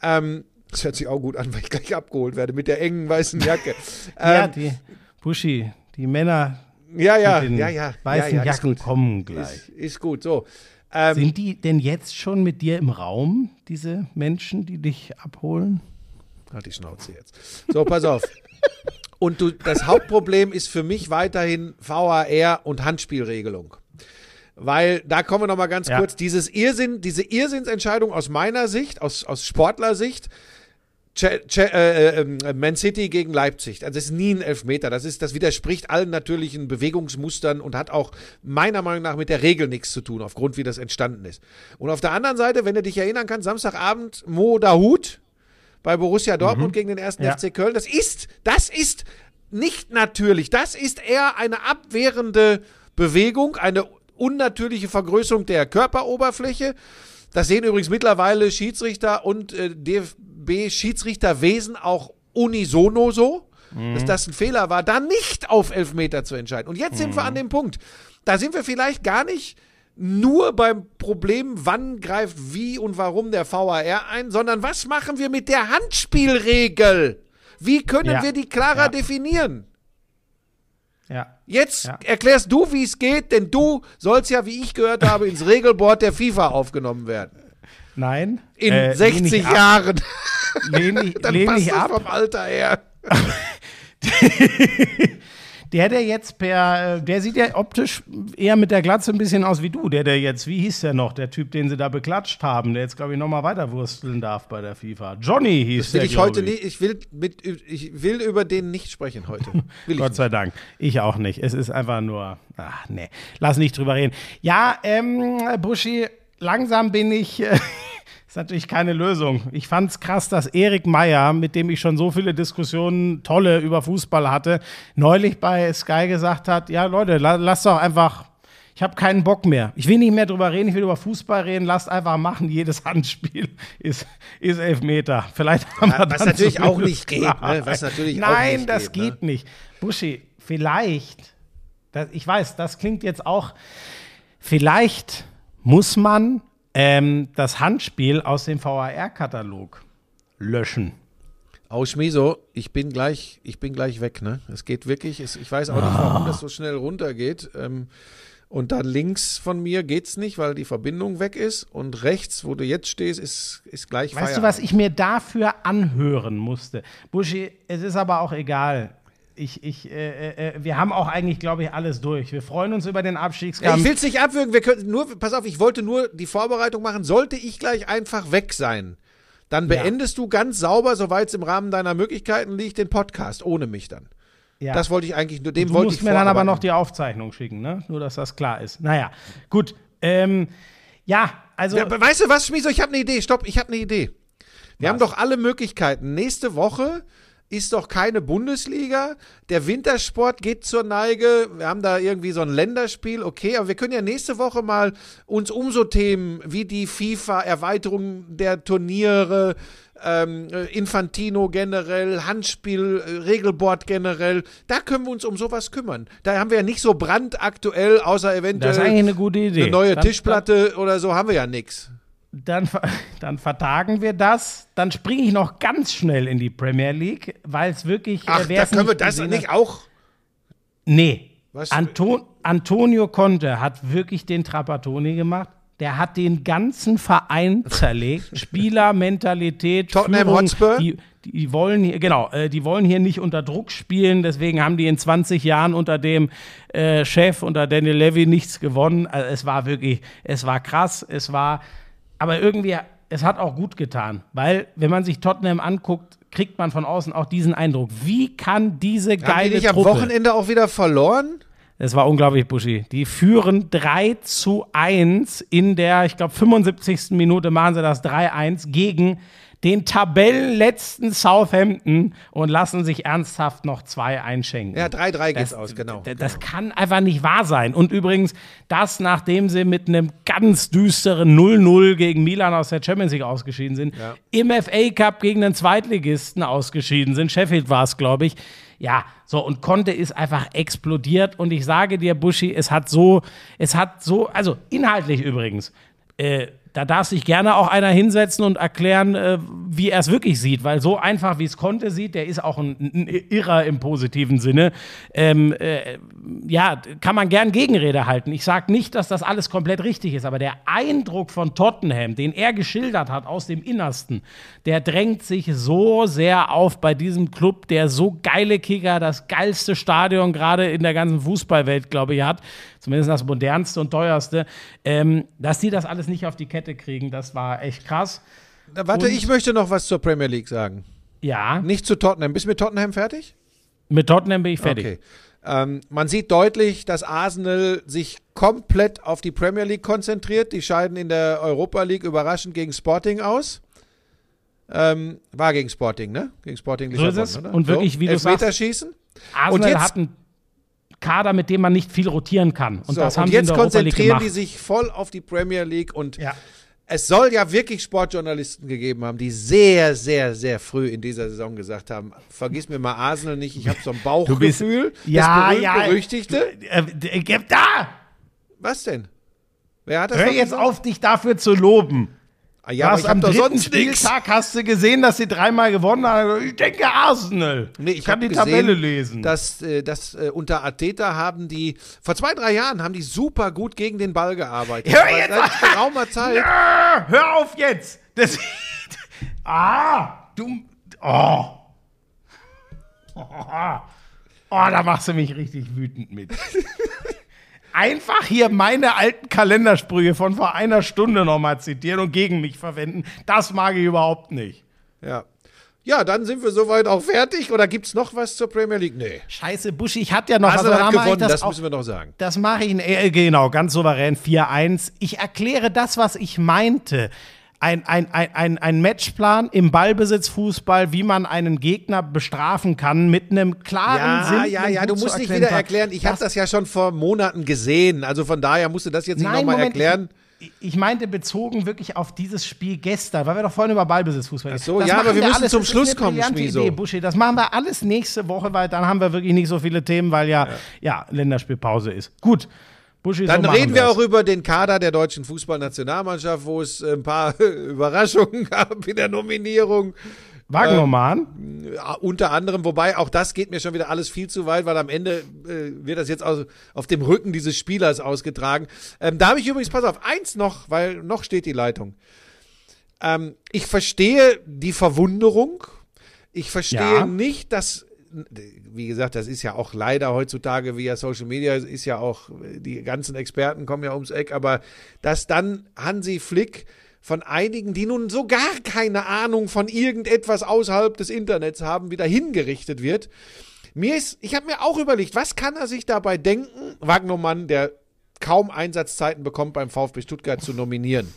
Das hört sich auch gut an, weil ich gleich abgeholt werde mit der engen weißen Jacke. Die Buschi, die Männer mit den weißen Jacken kommen gleich. Ist gut, so. Sind die denn jetzt schon mit dir im Raum, diese Menschen, die dich abholen? Halt die Schnauze jetzt. So, pass auf. Und das Hauptproblem ist für mich weiterhin VAR und Handspielregelung. Weil, da kommen wir noch mal ganz kurz, diese Irrsinnsentscheidung aus meiner Sicht, aus Sportlersicht, Man City gegen Leipzig, also das ist nie ein Elfmeter, das widerspricht allen natürlichen Bewegungsmustern und hat auch meiner Meinung nach mit der Regel nichts zu tun, aufgrund wie das entstanden ist. Und auf der anderen Seite, wenn du dich erinnern kannst, Samstagabend Mo Dahoud bei Borussia Dortmund gegen den 1. FC Köln. Das ist nicht natürlich. Das ist eher eine abwehrende Bewegung, eine unnatürliche Vergrößerung der Körperoberfläche. Das sehen übrigens mittlerweile Schiedsrichter und DFB-Schiedsrichterwesen auch unisono so, dass das ein Fehler war, da nicht auf Elfmeter zu entscheiden. Und jetzt sind wir an dem Punkt. Da sind wir vielleicht gar nicht nur beim Problem, wann greift wie und warum der VAR ein, sondern was machen wir mit der Handspielregel? Wie können wir die klarer definieren? Ja. Jetzt erklärst du, wie es geht, denn du sollst ja, wie ich gehört habe, ins Regelboard der FIFA aufgenommen werden. Nein. In 60 Jahren. Dann passt das vom Alter her. Der jetzt der sieht ja optisch eher mit der Glatze ein bisschen aus wie du. Der jetzt, wie hieß der noch, der Typ, den sie da beklatscht haben, der jetzt, glaube ich, nochmal weiterwursteln darf bei der FIFA. Johnny hieß der, glaube ich. Ich will über den nicht sprechen heute. Gott sei Dank. Ich auch nicht. Es ist einfach nur, lass nicht drüber reden. Ja, Buschi, langsam bin ich... ist natürlich keine Lösung. Ich fand's krass, dass Erik Meyer, mit dem ich schon so viele Diskussionen, tolle über Fußball hatte, neulich bei Sky gesagt hat, ja Leute, lasst doch einfach, Ich habe keinen Bock mehr. Ich will nicht mehr drüber reden, ich will über Fußball reden. Lasst einfach machen, jedes Handspiel ist Elfmeter. Vielleicht haben wir was natürlich auch nicht geht. Ne? Was natürlich Nein, auch nicht das geht nicht. Buschi, vielleicht, ich weiß, das klingt jetzt auch, vielleicht muss man das Handspiel aus dem VAR-Katalog löschen. Oh, Schmieso, ich bin gleich weg, ne? Es geht wirklich, ich weiß auch nicht, warum das so schnell runtergeht. Und da links von mir geht's nicht, weil die Verbindung weg ist. Und rechts, wo du jetzt stehst, ist gleich Feierabend. Weißt du, was ich mir dafür anhören musste? Buschi, es ist aber auch egal. Wir haben auch eigentlich, glaube ich, alles durch. Wir freuen uns über den Abstiegskampf. Ich will es nicht abwürgen. Wir können pass auf, ich wollte nur die Vorbereitung machen. Sollte ich gleich einfach weg sein, dann beendest du ganz sauber, soweit es im Rahmen deiner Möglichkeiten liegt, den Podcast, ohne mich dann. Ja. Das wollte ich eigentlich nur, du musst mir dann aber noch die Aufzeichnung schicken, ne? Nur, dass das klar ist. Naja, gut. Also. Ja, weißt du was, Schmieso, ich habe eine Idee. Stopp, ich habe eine Idee. Wir haben doch alle Möglichkeiten. Nächste Woche ist doch keine Bundesliga. Der Wintersport geht zur Neige. Wir haben da irgendwie so ein Länderspiel. Okay, aber wir können ja nächste Woche mal uns um so Themen wie die FIFA-Erweiterung der Turniere, Infantino generell, Handspiel, Regelboard generell, da können wir uns um sowas kümmern. Da haben wir ja nicht so brandaktuell, außer eventuell das ist eigentlich eine gute Idee. Eine neue Tischplatte oder so, haben wir ja nichts. Dann vertagen wir das. Dann springe ich noch ganz schnell in die Premier League, weil es wirklich. Ach, da können wir das nicht auch. Nee. Antonio Conte hat wirklich den Trapattoni gemacht. Der hat den ganzen Verein zerlegt. Spielermentalität, Tottenham Führung, Hotspur. Die wollen hier nicht unter Druck spielen. Deswegen haben die in 20 Jahren unter dem Chef, unter Daniel Levy, nichts gewonnen. Also es war krass. Aber irgendwie, es hat auch gut getan. Weil, wenn man sich Tottenham anguckt, kriegt man von außen auch diesen Eindruck. Wie kann diese geile Truppe... Haben die nicht am Wochenende auch wieder verloren? Das war unglaublich, Buschi. Die führen 3-1 in der, ich glaube, 75. Minute machen sie das 3-1 gegen den Tabellenletzten Southampton und lassen sich ernsthaft noch 2 einschenken. Ja, 3-3 geht's aus, genau. Das kann einfach nicht wahr sein. Und übrigens, das, nachdem sie mit einem ganz düsteren 0-0 gegen Milan aus der Champions League ausgeschieden sind, im FA Cup gegen den Zweitligisten ausgeschieden sind. Sheffield war es, glaube ich. Ja, so, und Conte ist einfach explodiert. Und ich sage dir, Buschi, es hat so, also inhaltlich übrigens, da darf sich gerne auch einer hinsetzen und erklären, wie er es wirklich sieht, weil so einfach, wie es Conte sieht, der ist auch ein Irrer im positiven Sinne, kann man gern Gegenrede halten. Ich sage nicht, dass das alles komplett richtig ist, aber der Eindruck von Tottenham, den er geschildert hat aus dem Innersten, der drängt sich so sehr auf bei diesem Club, der so geile Kicker, das geilste Stadion gerade in der ganzen Fußballwelt, glaube ich, hat, zumindest das modernste und teuerste, dass die das alles nicht auf die Kette kriegen, das war echt krass. Warte, ich möchte noch was zur Premier League sagen. Ja. Nicht zu Tottenham. Bist du mit Tottenham fertig? Mit Tottenham bin ich fertig. Okay. Man sieht deutlich, dass Arsenal sich komplett auf die Premier League konzentriert. Die scheiden in der Europa League überraschend gegen Sporting aus. War gegen Sporting, ne? Gegen Sporting Lissabon, so ist es. Oder? Und wirklich, wie du sagst, Elfmeterschießen. Arsenal hat einen Kader, mit dem man nicht viel rotieren kann. Und das haben sie in jetzt der Europa League konzentrieren gemacht. die sich voll auf die Premier League und es soll ja wirklich Sportjournalisten gegeben haben, die sehr, sehr, sehr früh in dieser Saison gesagt haben, vergiss mir mal Arsenal nicht, ich habe so ein Bauchgefühl, das berühmt-berüchtigte. Da! Was denn? Wer hat das Hör jetzt auf, dich dafür zu loben. Ja, aber ich am dritten Spieltag hast du gesehen, dass sie 3-mal gewonnen haben. Ich denke Arsenal. Nee, ich kann die gesehen, Tabelle lesen. Dass unter Arteta haben die, vor 2-3 Jahren haben die super gut gegen den Ball gearbeitet. Hör jetzt auf! Seit geraumer Zeit. Ja, hör auf jetzt! Da machst du mich richtig wütend mit. Einfach hier meine alten Kalendersprüche von vor einer Stunde nochmal zitieren und gegen mich verwenden, das mag ich überhaupt nicht. Ja, dann sind wir soweit auch fertig. Oder gibt's noch was zur Premier League? Nee. Scheiße, Buschi, ich hatte ja noch Arsenal hat gewonnen, das müssen wir noch sagen. Das mache ich, genau, ganz souverän, 4-1. Ich erkläre das, was ich meinte. ein Matchplan im Ballbesitzfußball, wie man einen Gegner bestrafen kann, mit einem klaren Sinn. Ja, du musst nicht wieder erklären. Ich habe das ja schon vor Monaten gesehen. Also von daher musst du das jetzt nicht nochmal erklären. Ich meinte bezogen wirklich auf dieses Spiel gestern, weil wir doch vorhin über Ballbesitzfußball reden. Ach so, aber wir müssen zum Schluss kommen, Schmieso. Buschi, das machen wir alles nächste Woche, weil dann haben wir wirklich nicht so viele Themen, weil ja Länderspielpause ist. Gut. Buschi, dann reden wir auch über den Kader der deutschen Fußballnationalmannschaft, wo es ein paar Überraschungen gab in der Nominierung. Wagnermann? Unter anderem, wobei auch das geht mir schon wieder alles viel zu weit, weil am Ende wird das jetzt auf dem Rücken dieses Spielers ausgetragen. Da habe ich übrigens, pass auf, eins noch, weil noch steht die Leitung. Ich verstehe die Verwunderung. Ich verstehe nicht, dass, wie gesagt, das ist ja auch leider heutzutage via Social Media, ist ja auch, die ganzen Experten kommen ja ums Eck, aber dass dann Hansi Flick von einigen, die nun so gar keine Ahnung von irgendetwas außerhalb des Internets haben, wieder hingerichtet wird. Ich habe mir auch überlegt, was kann er sich dabei denken, Wagnermann, der kaum Einsatzzeiten bekommt, beim VfB Stuttgart zu nominieren.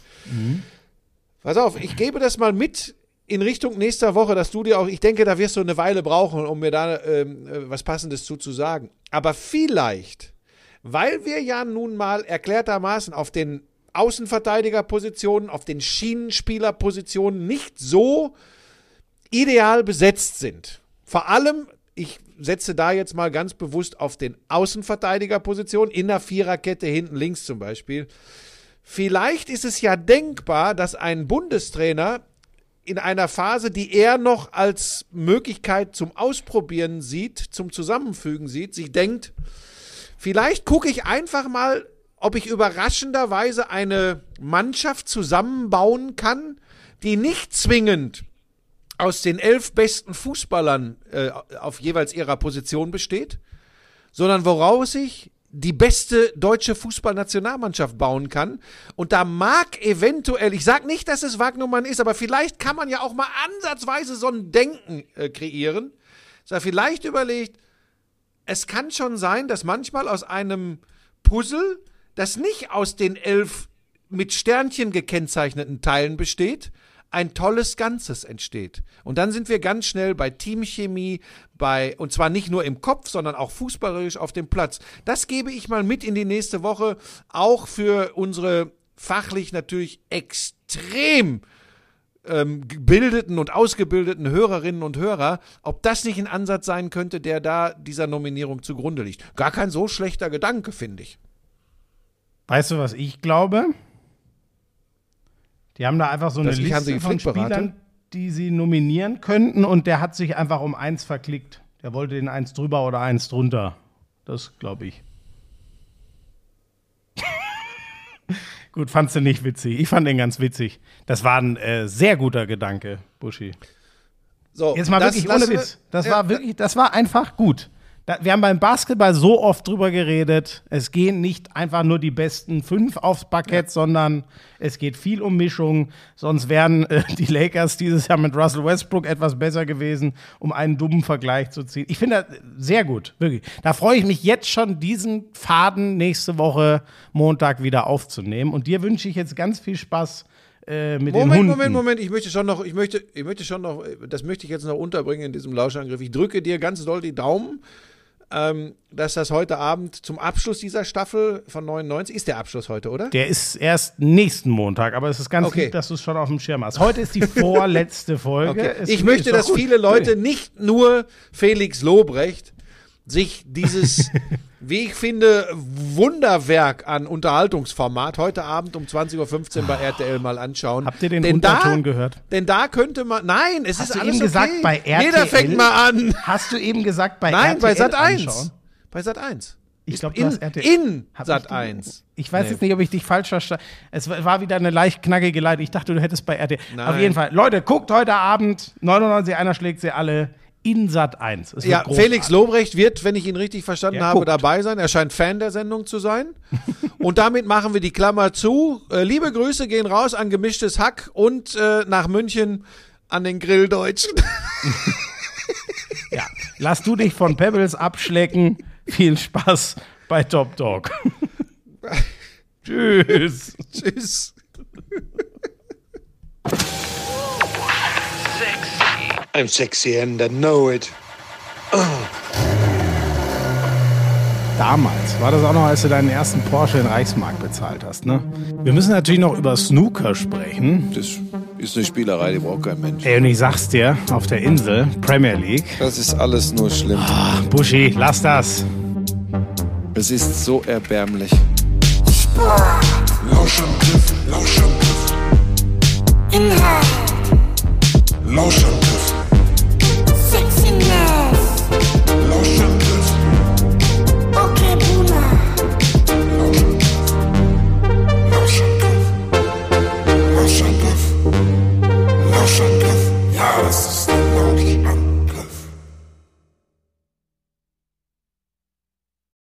Pass auf, ich gebe das mal mit in Richtung nächster Woche, dass du dir auch, ich denke, da wirst du eine Weile brauchen, um mir da was Passendes zu sagen. Aber vielleicht, weil wir ja nun mal erklärtermaßen auf den Außenverteidigerpositionen, auf den Schienenspielerpositionen nicht so ideal besetzt sind. Vor allem, ich setze da jetzt mal ganz bewusst auf den Außenverteidigerpositionen, in der Viererkette hinten links zum Beispiel. Vielleicht ist es ja denkbar, dass ein Bundestrainer in einer Phase, die er noch als Möglichkeit zum Ausprobieren sieht, zum Zusammenfügen sieht, sich denkt, vielleicht gucke ich einfach mal, ob ich überraschenderweise eine Mannschaft zusammenbauen kann, die nicht zwingend aus den 11 besten Fußballern auf jeweils ihrer Position besteht, sondern woraus ich die beste deutsche Fußballnationalmannschaft bauen kann. Und da mag eventuell, ich sage nicht, dass es Wagnermann ist, aber vielleicht kann man ja auch mal ansatzweise so ein Denken kreieren, dass er vielleicht überlegt, es kann schon sein, dass manchmal aus einem Puzzle, das nicht aus den 11 mit Sternchen gekennzeichneten Teilen besteht, ein tolles Ganzes entsteht. Und dann sind wir ganz schnell bei Teamchemie, und zwar nicht nur im Kopf, sondern auch fußballerisch auf dem Platz. Das gebe ich mal mit in die nächste Woche, auch für unsere fachlich natürlich extrem gebildeten und ausgebildeten Hörerinnen und Hörer, ob das nicht ein Ansatz sein könnte, der da dieser Nominierung zugrunde liegt. Gar kein so schlechter Gedanke, finde ich. Weißt du, was ich glaube? Die haben da einfach so eine Liste von Spielern, die sie nominieren könnten, und der hat sich einfach um eins verklickt. Der wollte den eins drüber oder eins drunter. Das glaube ich. Gut, fandst du nicht witzig? Ich fand den ganz witzig. Das war ein sehr guter Gedanke, Buschi. So, jetzt mal wirklich ohne Witz. Das war einfach gut. Wir haben beim Basketball so oft drüber geredet, es gehen nicht einfach nur die besten 5 aufs Parkett, sondern es geht viel um Mischung. Sonst wären die Lakers dieses Jahr mit Russell Westbrook etwas besser gewesen, um einen dummen Vergleich zu ziehen. Ich finde das sehr gut, wirklich. Da freue ich mich jetzt schon, diesen Faden nächste Woche Montag wieder aufzunehmen. Und dir wünsche ich jetzt ganz viel Spaß mit den Hunden. Moment, ich möchte schon noch, das möchte ich jetzt noch unterbringen in diesem Lauschangriff. Ich drücke dir ganz doll die Daumen, dass das heute Abend zum Abschluss dieser Staffel von 99, ist der Abschluss heute, oder? Der ist erst nächsten Montag, aber es ist ganz lieb, dass du es schon auf dem Schirm hast. Heute ist die vorletzte Folge. Okay. Ich möchte, dass viele Leute, nicht nur Felix Lobrecht, sich dieses, wie ich finde, Wunderwerk an Unterhaltungsformat heute Abend um 20.15 Uhr bei RTL mal anschauen. Habt ihr den Unterton gehört? Denn da könnte man, nein, es ist alles okay. Gesagt, bei RTL? Jeder fängt mal an. Hast du eben gesagt, bei RTL? Nein, bei Sat.1. Anschauen? Bei Sat.1. Ich glaube, in Sat.1. Ich weiß jetzt nicht, ob ich dich falsch verstanden habe. Es war wieder eine leicht knackige Leitung. Ich dachte, du hättest bei RTL. Nein. Auf jeden Fall. Leute, guckt heute Abend 99, einer schlägt sie alle. In Sat.1. Ja, Felix Lobrecht wird, wenn ich ihn richtig verstanden habe, dabei sein. Er scheint Fan der Sendung zu sein. Und damit machen wir die Klammer zu. Liebe Grüße gehen raus an Gemischtes Hack und nach München an den Grilldeutschen. Ja, lass du dich von Pebbles abschlecken. Viel Spaß bei Top Dog. Tschüss. Tschüss. I'm sexy and I know it. Damals war das auch noch, als du deinen ersten Porsche in Reichsmark bezahlt hast, ne? Wir müssen natürlich noch über Snooker sprechen. Das ist eine Spielerei, die braucht kein Mensch. Ey, und ich sag's dir, auf der Insel, Premier League. Das ist alles nur schlimm. Buschi, lass das. Es ist so erbärmlich. Lauschangriff, Lauschangriff. Inhalt. Lauschangriff.